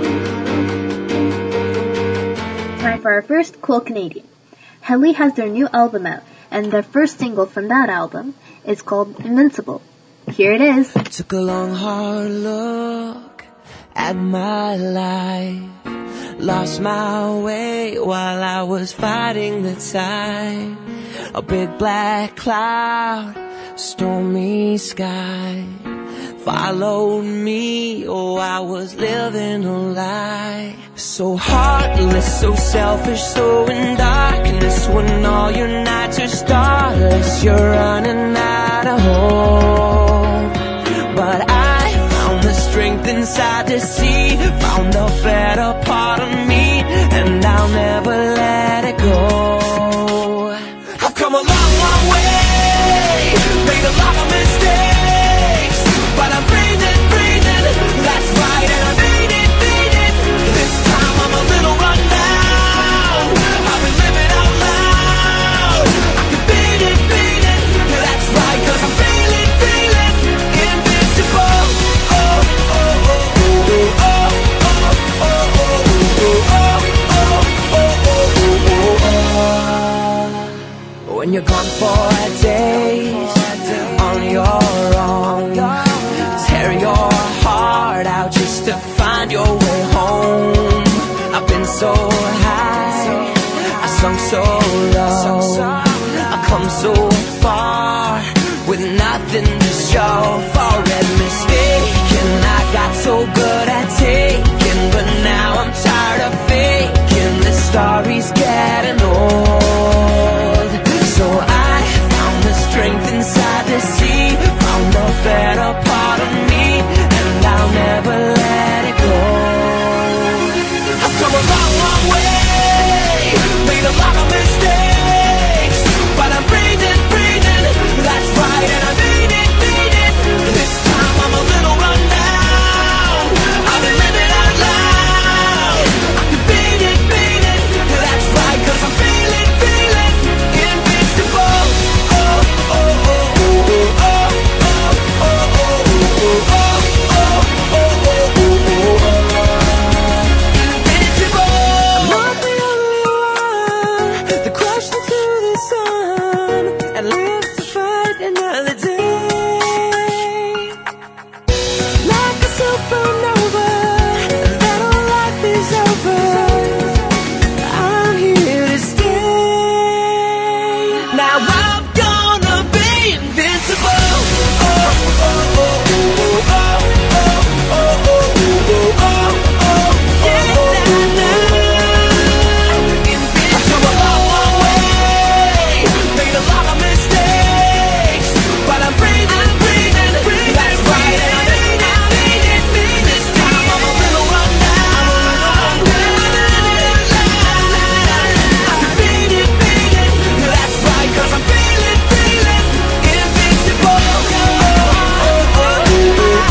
Time for our first Cool Canadian. Helly has their new album out, and their first single from that album is called Invincible. Here it is. Took a long hard look at my life, lost my way while I was fighting the tide. A big black cloud, stormy sky followed me. Oh, I was living a lie. So heartless, so selfish, so in darkness. When all your nights are starless, you're running out of hope. But I found the strength inside to see, found the better part of me, and I'll never let it go. I've come a long, long way, made a lot of mistakes, but I'm breathing, breathing, that's right, and I made it, made it. This time I'm a little run down, I've been living out loud. you're gone for days on your own. Tear your heart out just to find your way home. I've been so high, I sunk so low, I come so far with nothing to show for it. Mistaken, I got so good at taking, but now I'm tired of faking. This story's getting old. So I found the strength inside the sea, found the better part of me, and I'll never let it go. I've come a long, long way, made a lot of mistakes, but I'm breathing, breathing, that's right, and I made it, made it. This time I'm a little run down, I've been living out loud. I can beat it, beat it, that's right, cause I'm feeling, feeling invincible. Oh, oh, oh, oh, oh, oh, oh, oh, oh, oh, oh, oh, oh, oh. Invincible. I'm not the only one that crashed into the sun and lived to fight another day. Like a supernova, and then all life is over. I'm here to stay. Now I'm gonna be invincible. Oh, oh, oh, oh, oh, oh, oh, oh, oh, oh, oh, yeah, nah, nah. Invincible. I've come a long, long way, made a lot of mistakes, but I'm breathing, breathing, breathing. That's right, and I made it, made it, made it. This time I'm a little run down. I can beat it, beat it. That's right, cause I'm feeling, feeling invincible. Oh, oh, oh, oh, oh,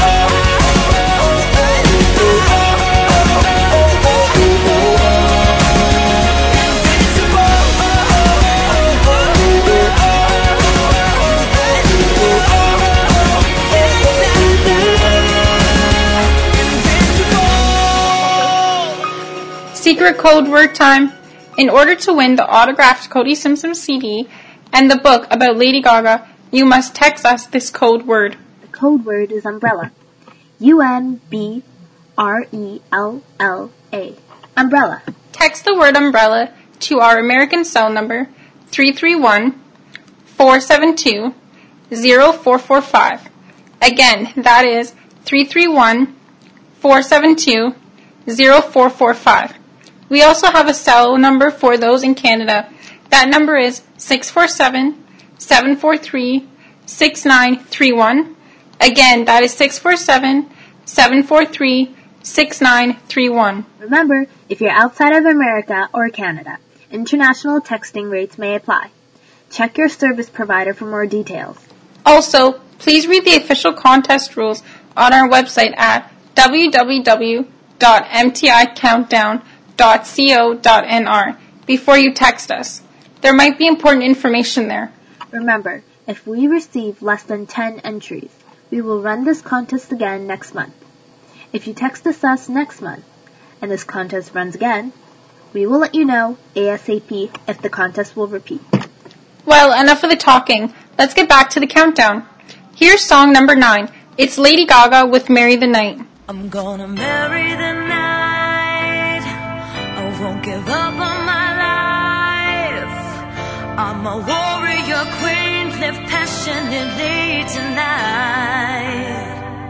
Secret code word time. In order to win the autographed Cody Simpson C D and the book about Lady Gaga, you must text us this code word. The code word is umbrella. U N B R E L L A. Umbrella. Text the word umbrella to our American cell number three three one, four seven two, zero four four five. Again, that is three three one, four seven two, zero four four five. We also have a cell number for those in Canada. That number is six four seven, seven four three, six nine three one. Again, that is six four seven, seven four three, six nine three one. Remember, if you're outside of America or Canada, international texting rates may apply. Check your service provider for more details. Also, please read the official contest rules on our website at w w w dot m t i countdown dot co dot n r before you text us. There might be important information there. Remember, if we receive less than ten entries, we will run this contest again next month. If you text us, us next month, and this contest runs again, we will let you know ASAP if the contest will repeat. Well, enough of the talking. Let's get back to the countdown. Here's song number nine. It's Lady Gaga with Marry the Night. I'm gonna marry the night. I won't give up on my life. I'm a warrior queen, live passionately tonight.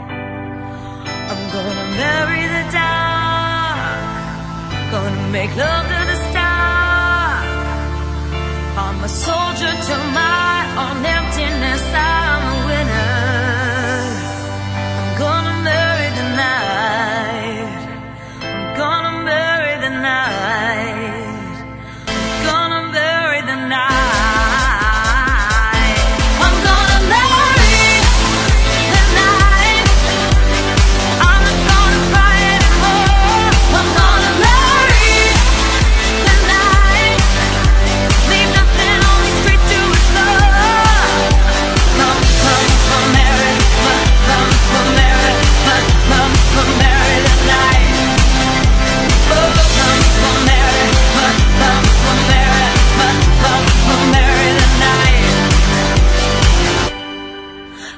I'm gonna marry the dark, gonna make love to the stars. I'm a soldier to my own emptiness, I'm a winner. I'm gonna marry the night. I'm gonna marry the night. I'm gonna marry the night. I'm gonna marry the night. I'm not gonna cry anymore. I'm gonna marry the night. Leave nothing on the street to explore. I'm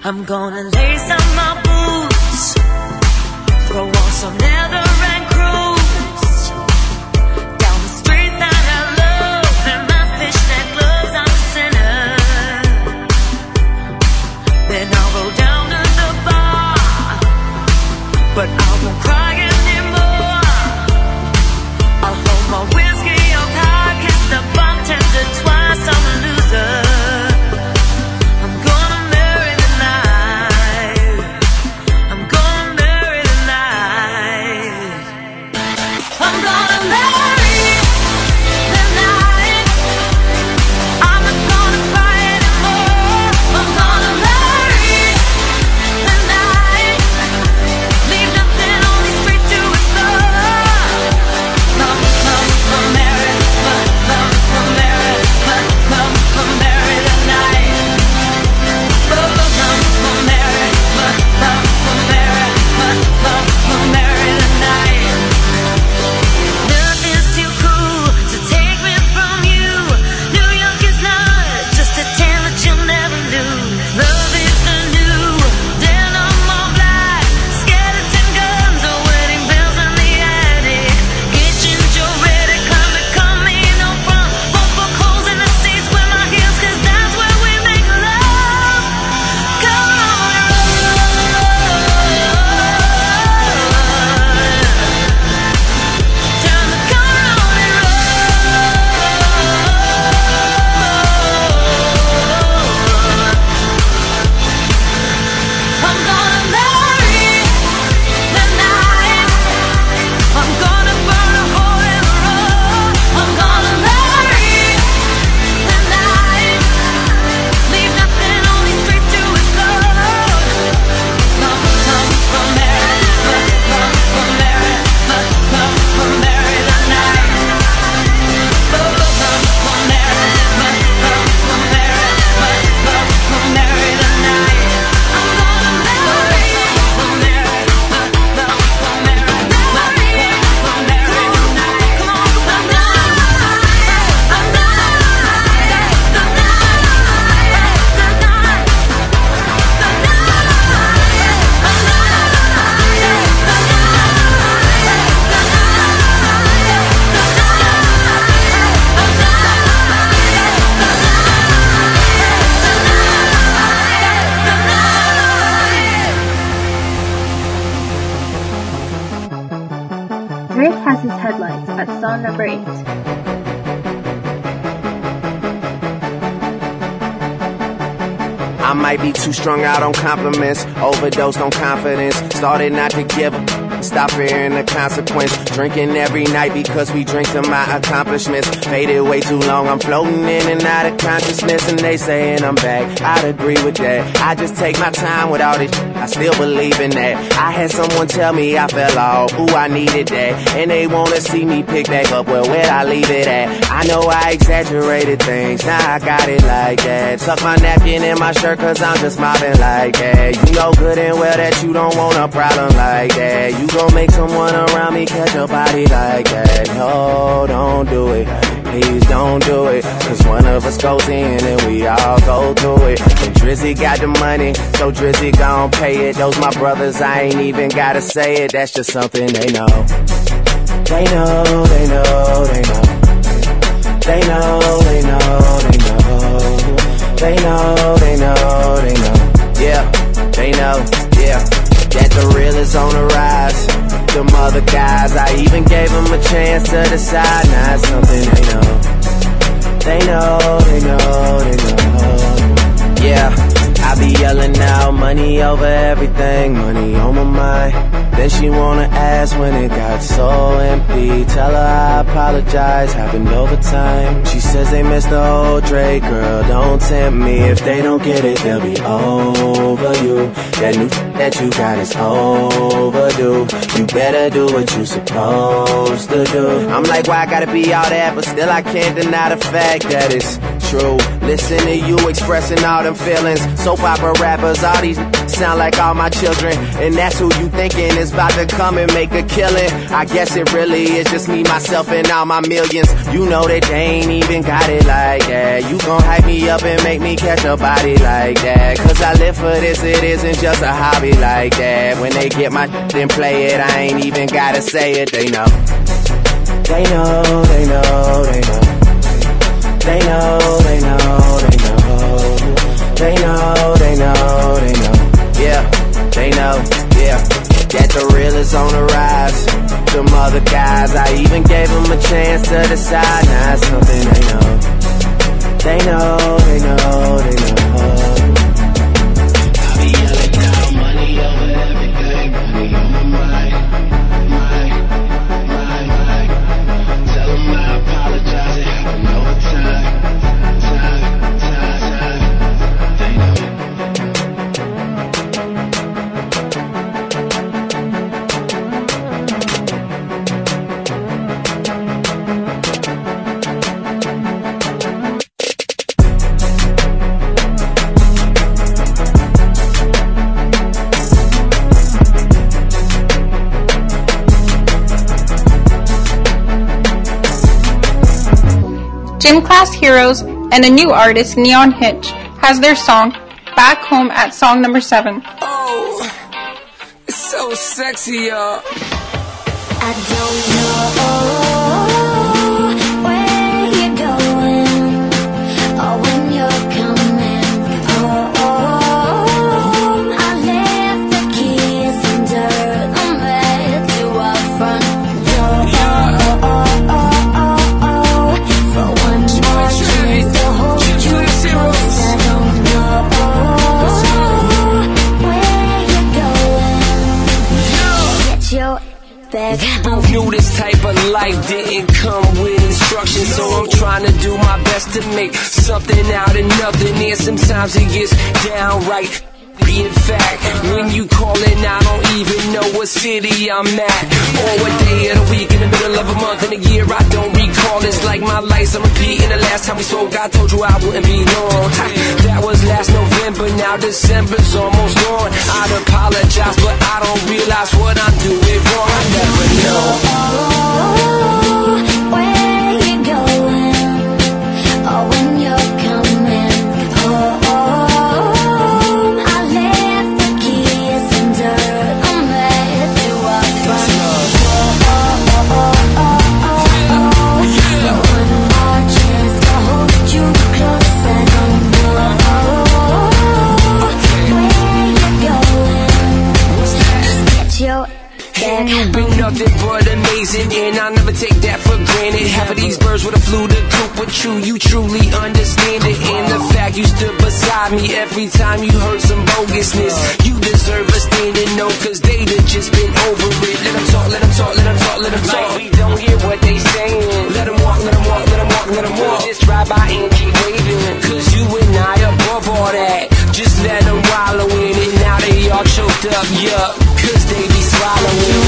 I'm gonna lace up my boots, throw on some leather and cruise down the street that I love. In my fishnet gloves, I'm a sinner. Then I'll go down to the bar, but I won't cry anymore. I'll hold my whiskey up high, kiss the bartender twice. I'm a loser. I'm gonna marry the night. I'm gonna marry the night. I'm gonna marry the night. I'm not gonna cry anymore. I'm gonna marry the night. Leave nothing on the street to explore. Come, come, come, marry, come, come, come, marry, come, come, come, marry the night. Oh, come, come, marry, come, come, come, marry, come, come, come, marry the night. Nothing's too cool to take me from you. New York is not just a town that you'll never lose. Love is the new denim all black, skeleton guns or wedding bells in the attic. Kitchen Joe ready, come to come me no front. Won't poke holes in the seats with my heels, 'cause that's where we make love. Come on, turn the car on and I'm gonna marry the night. I'm gonna burn a hole in the road. I'm gonna marry the night. Leave nothing on the street to explode. Come, come, come, marry, come, come, come, marry, come, come, come, marry the night. Oh, come, come, marry, come, come, come, marry, come, come, come, marry the night. I'm gonna marry, come, marry, come, come, come, marry, come, come, marry the night. Come on, the night, the night, the night, the night, the Drake has his headlights at song number eight. I might be too strung out on compliments, overdosed on confidence, started not to give a stop fearing the consequence, drinking every night because we drink to my accomplishments, faded way too long, I'm floating in and out of consciousness, and they saying I'm back, I'd agree with that, I just take my time with all this shit. I still believe in that, I had someone tell me I fell off, ooh I needed that, and they wanna see me pick back up, well where'd I leave it at, I know I exaggerated things, now I got it like that, tuck my napkin in my shirt cause I'm just mobbing like that, you know good and well that you don't want a problem like that, you gon' make someone around me catch a body like that, no don't do it, please don't do it, cause one of us goes in and we all go through it, and Drizzy got the money, so Drizzy gon' pay it, those my brothers, I ain't even gotta say it, that's just something they know, they know, they know, they know, they know, they know, they know, they know, they know, they know, yeah, they know, yeah, that the real is on the rise, them other guys, I even gave them a chance to decide, now it's something they know, they know, they know, they know, yeah, I be yelling out, money over everything, money on my mind, then she wanna ask when it got so empty, tell her I apologize, happened over time, she says they miss the old Drake, girl, don't tempt me, if they don't get it, they'll be over you, that new that you got is overdue, you better do what you supposed to do, I'm like, why I gotta be all that, but still I can't deny the fact that it's true. Listen to you expressing all them feelings. Soap opera rappers, all these sound like all my children. And that's who you thinking is about to come and make a killing. I guess it really is just me, myself, and all my millions. You know that they ain't even got it like that. You gon' hype me up and make me catch a body like that. Cause I live for this, it isn't just a hobby like that. When they get my shit and play it, I ain't even gotta say it, they know. They know, they know, they know. They know, they know, they know. They know, they know, they know. Yeah, they know, yeah. That the real is on the rise. Them other guys, I even gave them a chance to decide. Now it's something they know. They know, they know, they know. I be yelling down money over everything. Money on my mind, mind, mind, mind. Tell them I apologize, it happened over time. Time, time, time. They know. Gym Class Heroes and a new artist, Neon Hitch, has their song Back Home at song number seven. Oh, it's so sexy, y'all. I don't know where you're going or when you're coming home. I left the keys under the bed to our front door. For one more chance to hold you close. I don't know where you're going. Get your back home. Knew this type of life didn't come with instructions, so I'm trying to do my best to make something out of nothing. And sometimes it gets downright. In fact, when you callin', I don't even know what city I'm at or what day of the week, in the middle of a month, in a year I don't recall. It's like my life's on repeat. And the last time we spoke, I told you I wouldn't be long. That was last November, now December's almost gone. I'd apologize, but I don't realize what I'm doing wrong. I never know where you're going or when you're coming home. You've been nothing but amazing, and I'll never take that for granted. Half of these birds would have flew the coop with you. You truly understand it, and the fact you stood beside me every time you heard some bogusness. You deserve a standing no, cause they'd have just been over it. Let them talk, let them talk, let them talk, let them talk. Like we don't hear what they saying. Let them walk, let them walk, let them walk, let them walk. Just drive by and keep waving, cause you and I above all that. Just let them wallow in it. Now they all choked up, yup, cause they be swallowing.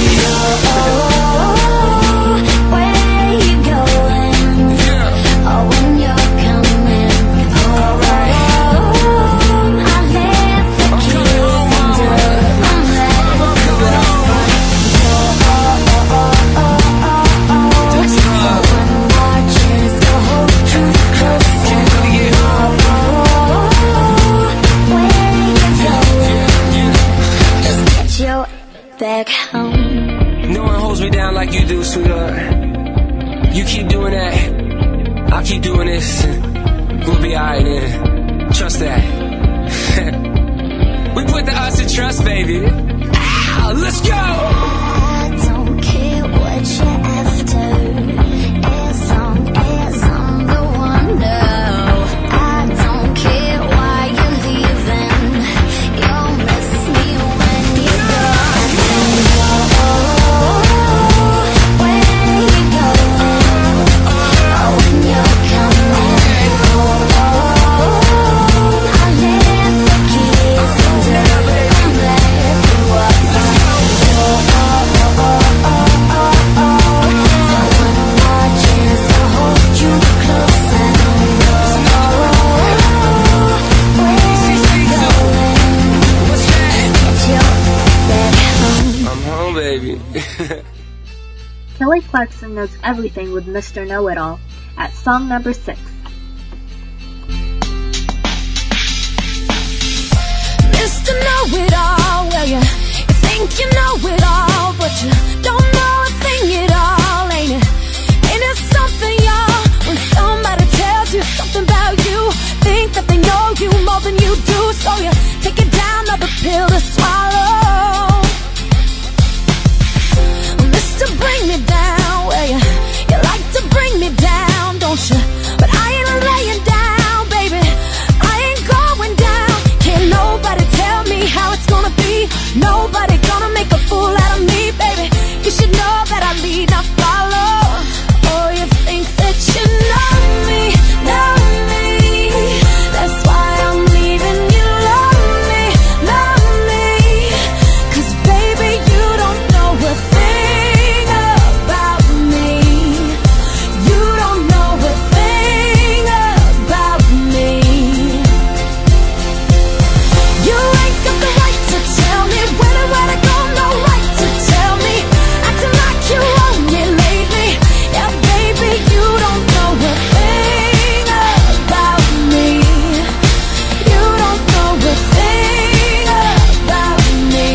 Where you going? Or when you're coming home? I left the keys under the bed to our front door. For one more chance to hold you close. Where you going? Just get your back home. No one holds me down like you do, sweetheart. You keep doing that, I'll keep doing this. We'll be alright then. Trust that. We put the us in trust, baby. Ow, let's go! I don't care what you're after, as long as I'm the one. No, I don't care why you're leaving. You'll miss me when you go. I don't know where you're going or when you're coming home. I left the keys under the bed to our front door. Kelly Clarkson knows everything with Mister Know-It-All at song number six. Mister Know-It-All, well you, you think you know it all, but you don't know a thing at all, ain't it? Ain't it something, y'all, when somebody tells you something about you, think that they know you more than you do, so you take it down, another pill to swallow. Mister Bring Me Down, well you, you like to bring me down, don't you? But I ain't laying down, baby, I ain't going down. Can't nobody tell me how it's gonna be, nobody gonna make a fool out of me, baby. You should know that I lead, not follow. Oh, you think that you know me, know me, that's why I'm leaving you lonely, lonely. Cause baby, you don't know a thing about me, you don't know a thing about me. You ain't got the right to tell me when and where to go, no right to tell me, acting like you own me lately. Yeah, baby, you don't know a thing about me, you don't know a thing about me.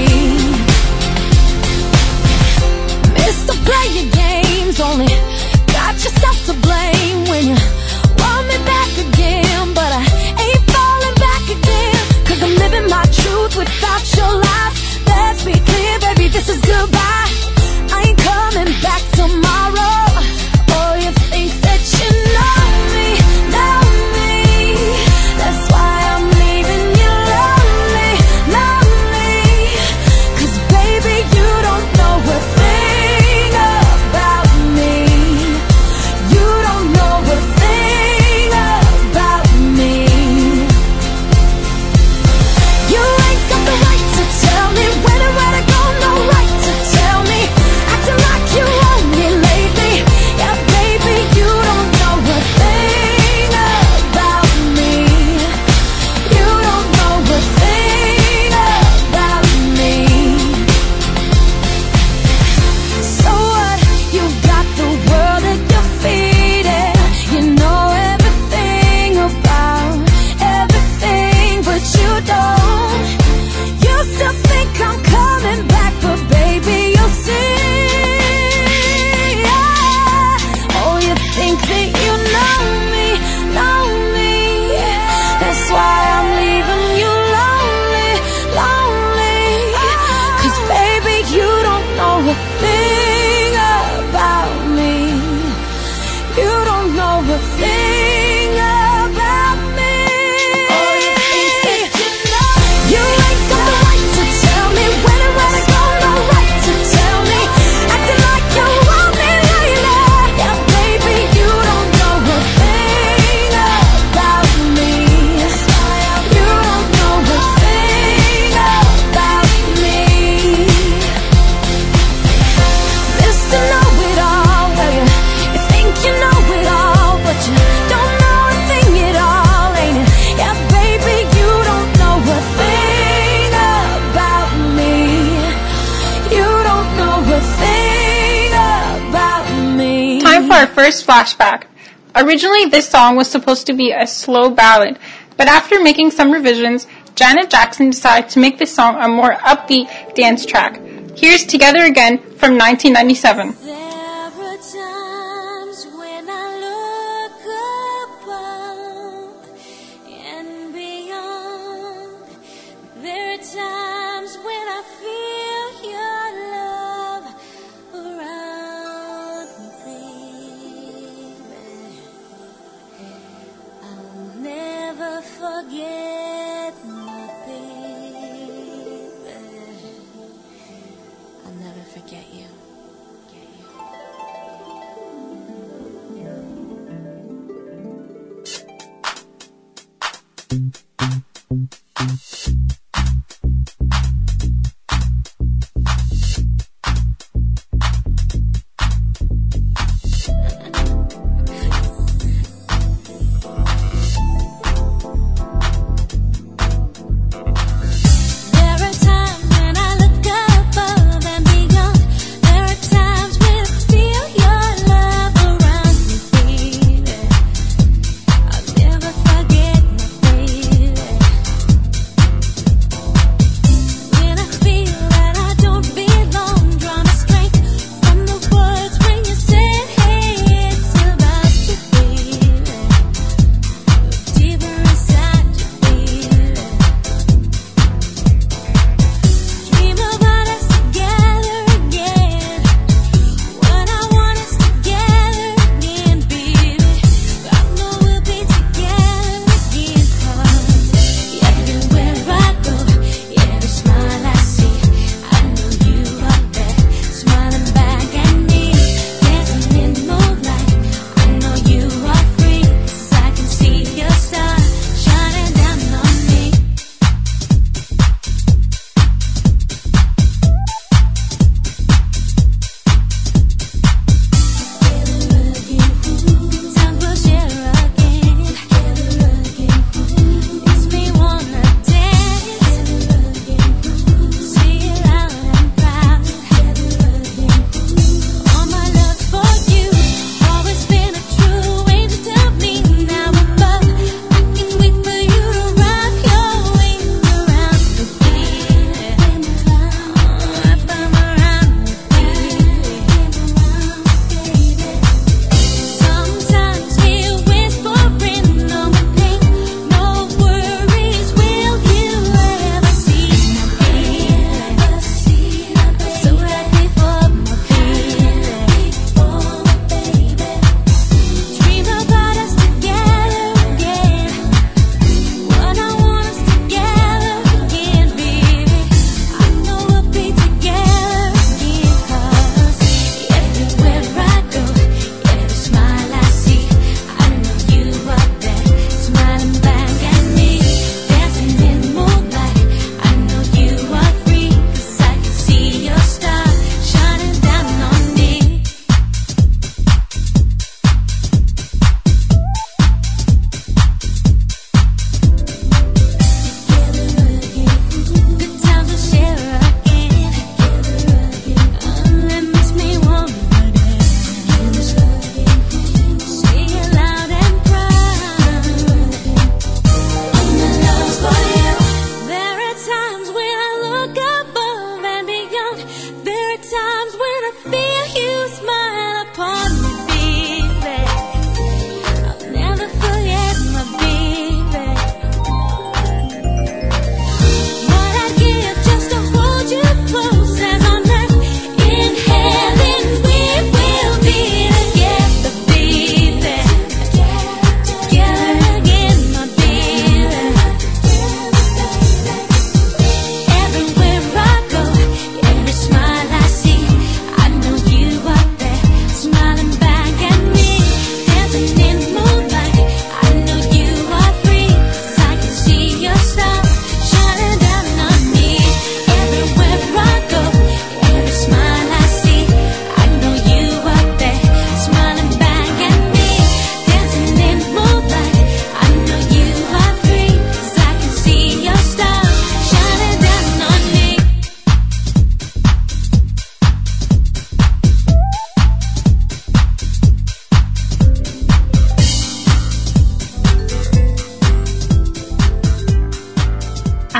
Mister Play Your Games, only got yourself to blame when you want me back again, but I ain't falling back again, cause I'm living my truth without your lies. Let's be clear, baby, this is goodbye, I ain't coming back tomorrow. Oh, you think that you know me, know me, that's why I'm leaving you lonely, lonely. Cause baby, you don't know a thing about me, you don't know a thing about me. You ain't got the right to tell me when and where to go, no right to tell me, acting like you own me lately. Yeah, baby, you don't know a thing about me, you don't know a thing about me. So what? You've got the world at your feet, and you know everything about everything, but you don't. You still think I'm coming back, but baby, you'll see. Yeah. Oh, you think that you know me, know me, that's why I'm leaving you lonely, lonely. Cause baby, you don't know a thing about me, you don't know a thing about me. Oh, you think that you know me. You ain't got the right to tell me when and where to go, no right to tell me, acting like you want me lately. Yeah, baby, you don't know a thing about me, you don't know a thing about me. Mister Know-It-All, well you, you think you know it all, but you don't know a thing at all, ain't it? Yeah, baby, you don't know a thing about me, you don't know a thing about me. Time for our first flashback. Originally, this song was supposed to be a slow ballad, but after making some revisions, Janet Jackson decided to make this song a more upbeat dance track. Here's Together Again from nineteen ninety-seven. There are times when I look above and beyond. There are times when I feel your love around me, baby. I'll never forget my baby. I'll never forget you.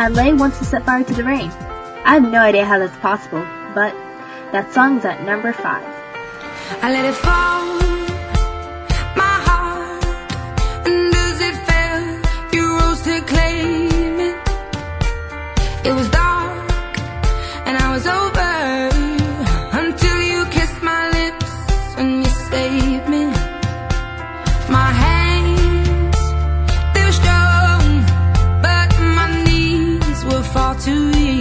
Adelaide wants to set fire to the rain. I have no idea how that's possible, but that song is at number five. I let it fall, my heart, and as it fell, you rose to claim it. It was dark, and I was over, until you kissed my lips, and you saved me. My hands, they were strong, but my knees were far too weak.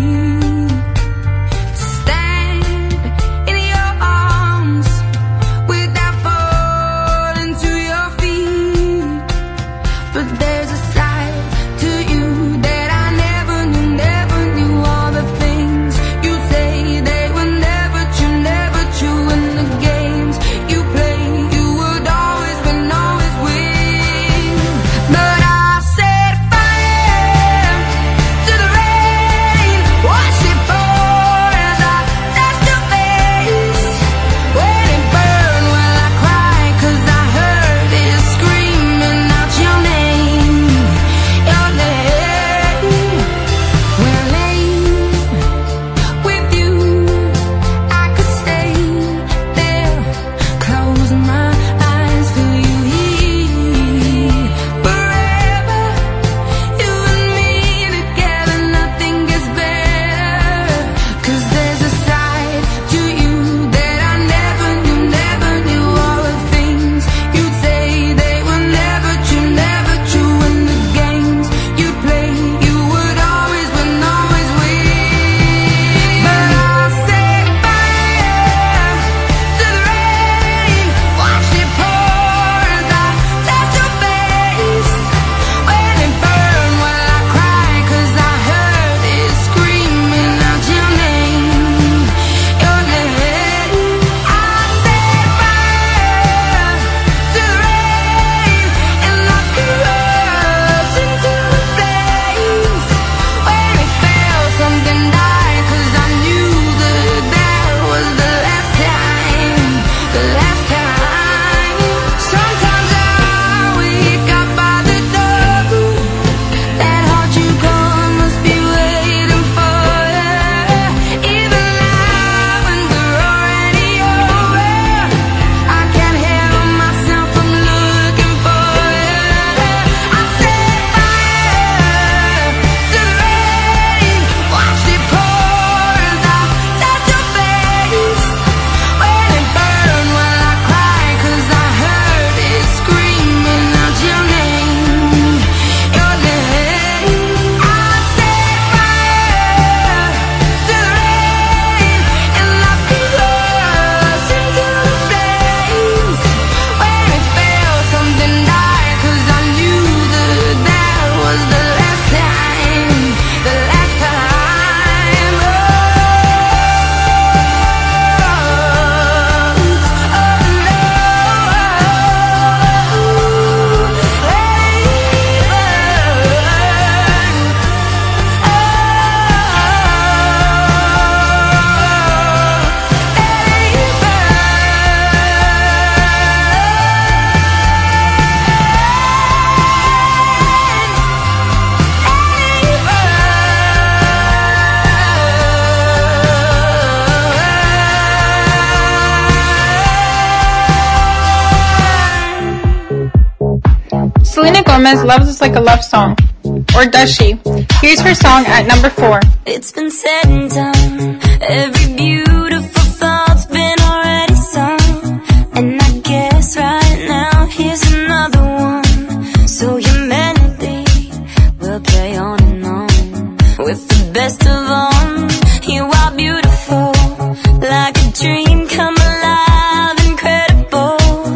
Selena Gomez loves us like a love song. Or does she? Here's her song at number four. It's been said and done. Every beautiful thought's been already sung. And I guess right now here's another one. So humanity will play on and on. With the best of them, you are beautiful. Like a dream come alive, incredible.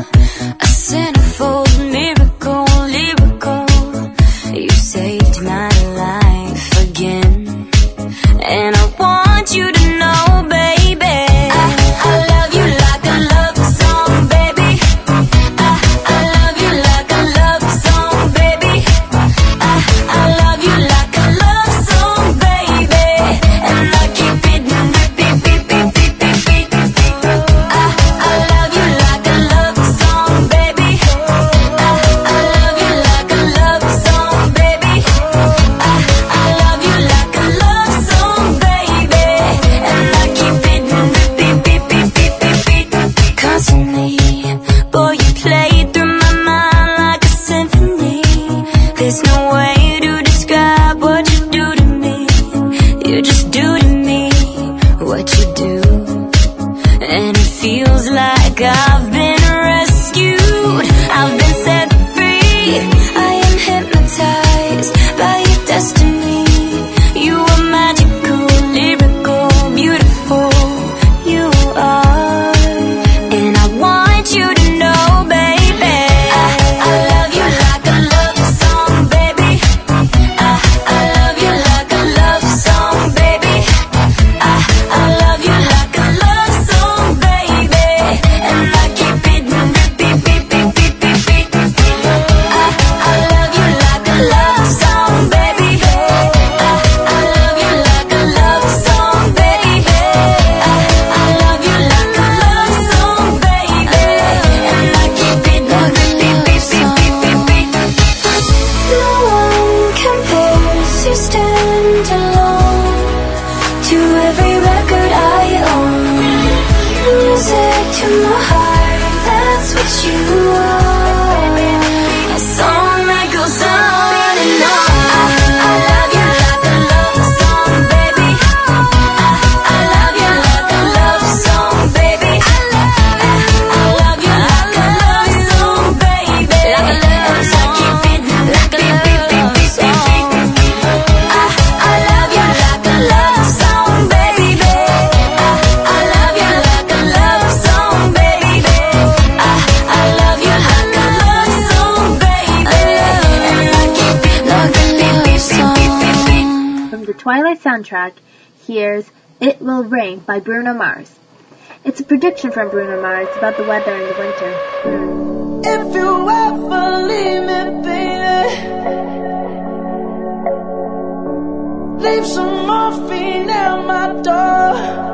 A centerfold miracle, lyrical. You saved my life again. And I want you to know, baby, Twilight soundtrack, here's It Will Rain by Bruno Mars. It's a prediction from Bruno Mars about the weather in the winter. If you ever leave me, baby, leave some morphine at my door.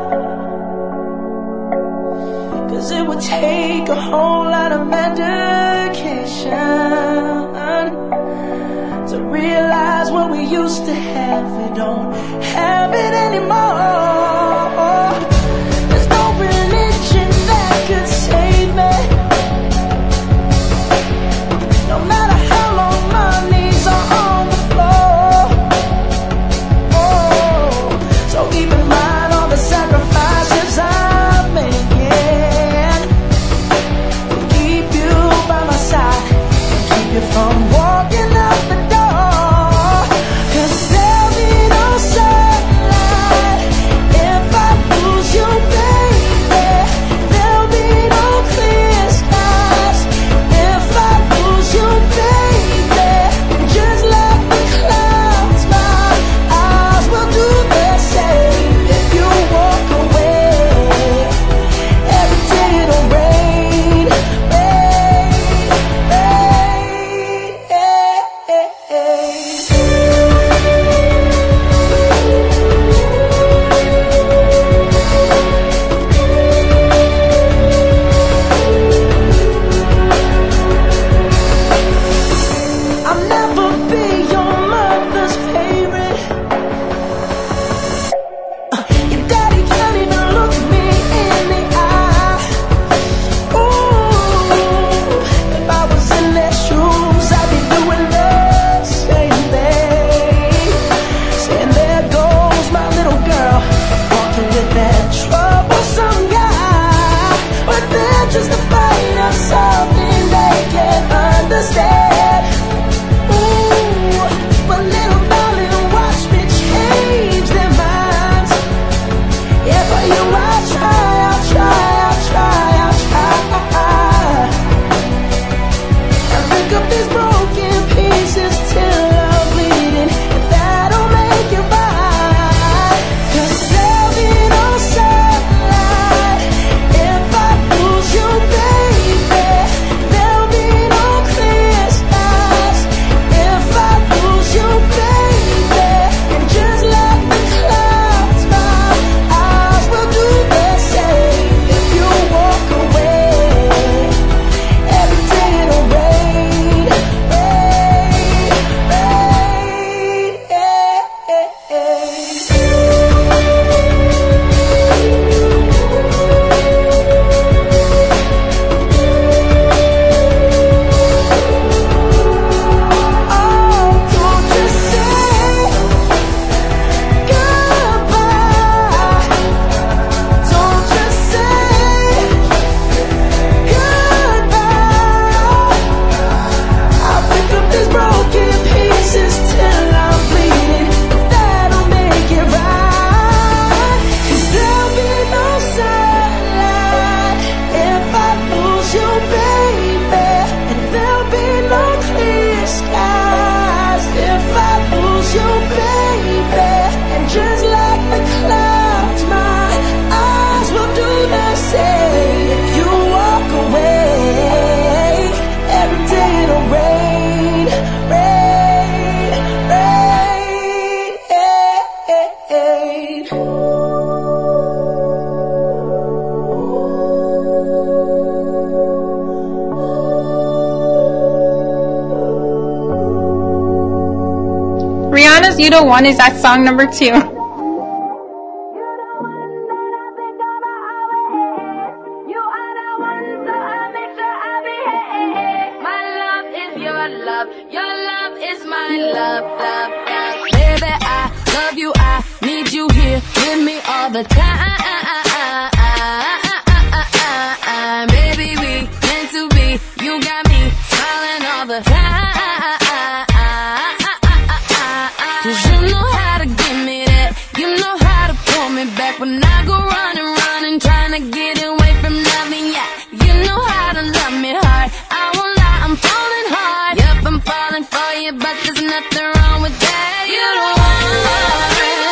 Cause it would take a whole lot of medication to realize what we used to have. We don't have it anymore. There's no religion that could save me. No matter how long my knees are on the floor. Oh, so keep in mind all the sacrifices I'm making to keep you by my side and keep you from walking out the door. Cause there'll be no sunlight if I lose you, baby. There'll be no clear skies if I lose you, baby. Just like the clouds, my eyes will do the same. If you walk away, every day it'll rain, rain, rain. I'll never be your mother's favorite. Uh, Your daddy can't even look me in the eye. Ooh, if I was in their shoes, I'd be doing the same thing. Saying there goes my little girl, walking with that troublesome guy. But they're just afraid of something they can't understand. Ooh, but little darling, watch me change their minds. Yeah, for you I'll try, I'll try, I'll try, I'll try. I'll pick up these broken pieces till I'm bleeding, and that'll make it right. Cause there'll be no sunlight if I lose you, baby. There'll be no clear skies if I lose you, baby. And just like the clouds, my eyes will do the same. If you walk away, every day it'll rain, rain, Oh, don't just say goodbye. Don't just say goodbye. I'll pick up these broken pieces till I'm bleeding. That'll make it right. Cause there'll be no sunlight if I lose you, baby. And there'll be no clear skies if I lose you, baby. And just like the clouds, my eyes will do the same. If you walk away, every day it'll rain, rain, rain. Rihanna's You Don't Want is at song number two. My love is your love, your love is my love, love, love. Baby, I love you, I need you here with me all the time. Baby, we meant to be, you got me smiling all the time. Cause you know how to give me that, you know how to pull me back when I go running, running, trying to get away from loving ya. You know how to love me hard, I won't lie, I'm falling hard. Yep, I'm falling for you, but there's nothing wrong with that. You don't want it.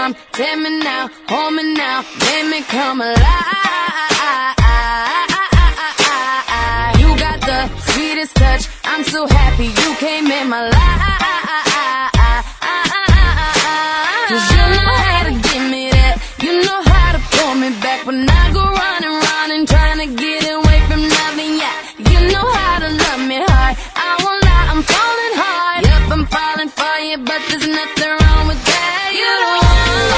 come, tell me now, hold me now, make me come alive. You got the sweetest touch, I'm so happy you came in my life. Cause you know how to give me that, you know how to pull me back when I go running, running, trying to get away from nothing, yeah. You know how to love me hard, I won't lie, I'm falling hard. Yep, I'm falling for you, but there's nothing wrong with that. You don't want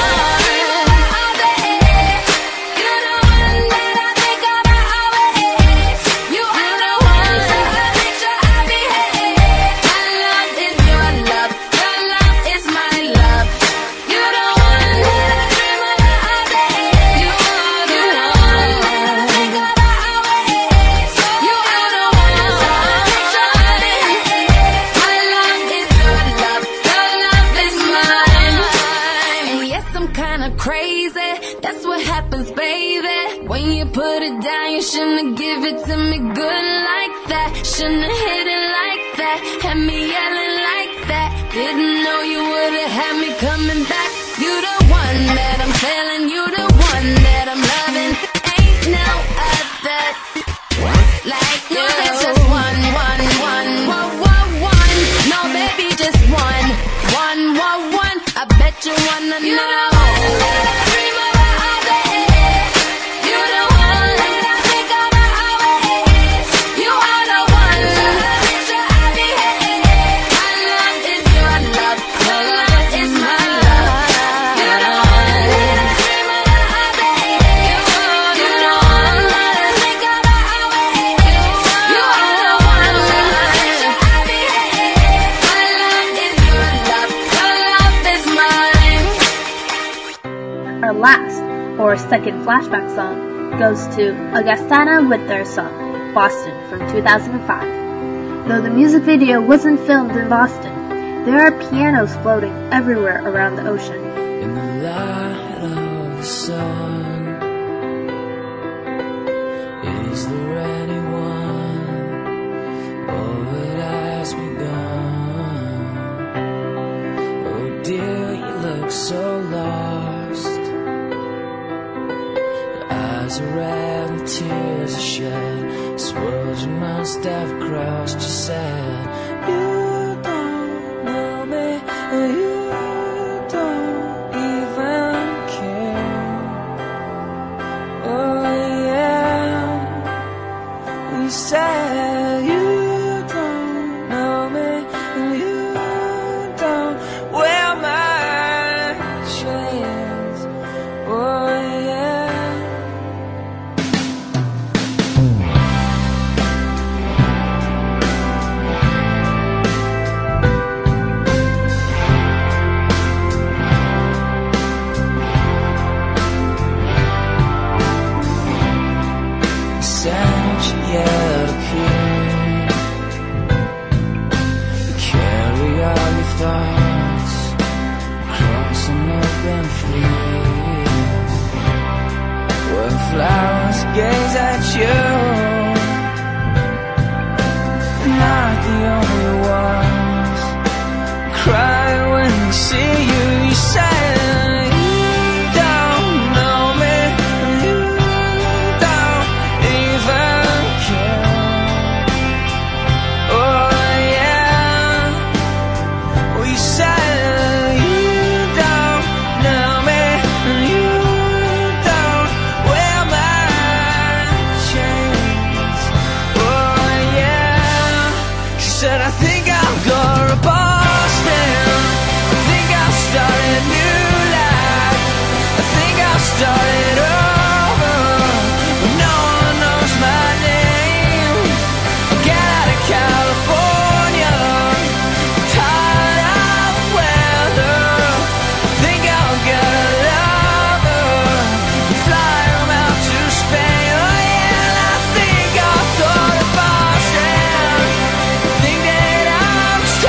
shouldn't give it to me good like that. Shouldn't hit it like that. Had me yelling like that. Didn't know you would've had me coming back. You the one that I'm feeling. You the one that I'm loving. Ain't no other like you. It's just one, one, one, one, one, one. No, baby, just one, one, one, one. I bet you wanna know. You the one that I dream about all day. You the one that I think about always. You are the one. The picture I be hating. My love is your love. Your love is my love. You the one that I dream about all day. You the one that I think about always. You are the one. The picture I be hating. My love is your love. Your love is mine. Our last, or second flashback song, goes to Augustana with their song, Boston, from two thousand five. Though the music video wasn't filmed in Boston, there are pianos floating everywhere around the ocean. In the light of the sun, is there anyone? Oh, it has begun. Oh dear, you look so lost. Your eyes are red and tears are shed. Suppose you must have crossed your sad. You don't know me, or you don't even care. Oh yeah, you said you don't know me, and you don't wear my chains. Oh yeah. Sent yet appear. You carry all your thoughts across an open field, where flowers gaze at you. Not the only ones cry when they see you. You say started over, but no one knows my name. Get out of California, tired of weather. Think I'll get a lover, fly him out to Spain. Oh yeah, and I think I'll go to Boston. Think that I'm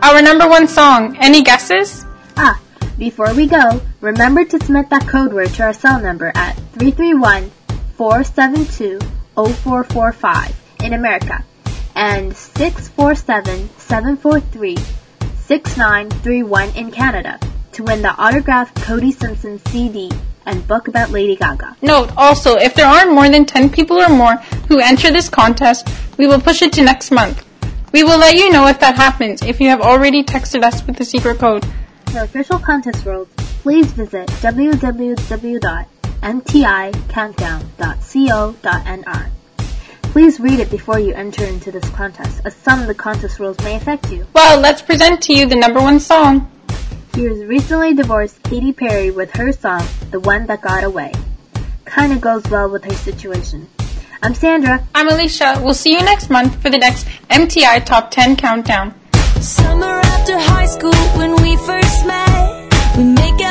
Our number one song. Any guesses? Ah, before we go, remember to submit that code word to our cell number at three three one, four seven two, zero four four five in America and six four seven, seven four three, six nine three one in Canada to win the autographed Cody Simpson C D and book about Lady Gaga. Note also, if there are more than ten people or more who enter this contest, we will push it to next month. We will let you know if that happens if you have already texted us with the secret code. For official contest rules, please visit w w w dot m t i countdown dot co dot n r. Please read it before you enter into this contest, as some of the contest rules may affect you. Well, let's present to you the number one song. Here's recently divorced Katy Perry with her song, The One That Got Away. Kinda goes well with her situation. I'm Sandra. I'm Alicia. We'll see you next month for the next M T I Top ten Countdown. Summer after high school when we first met, we make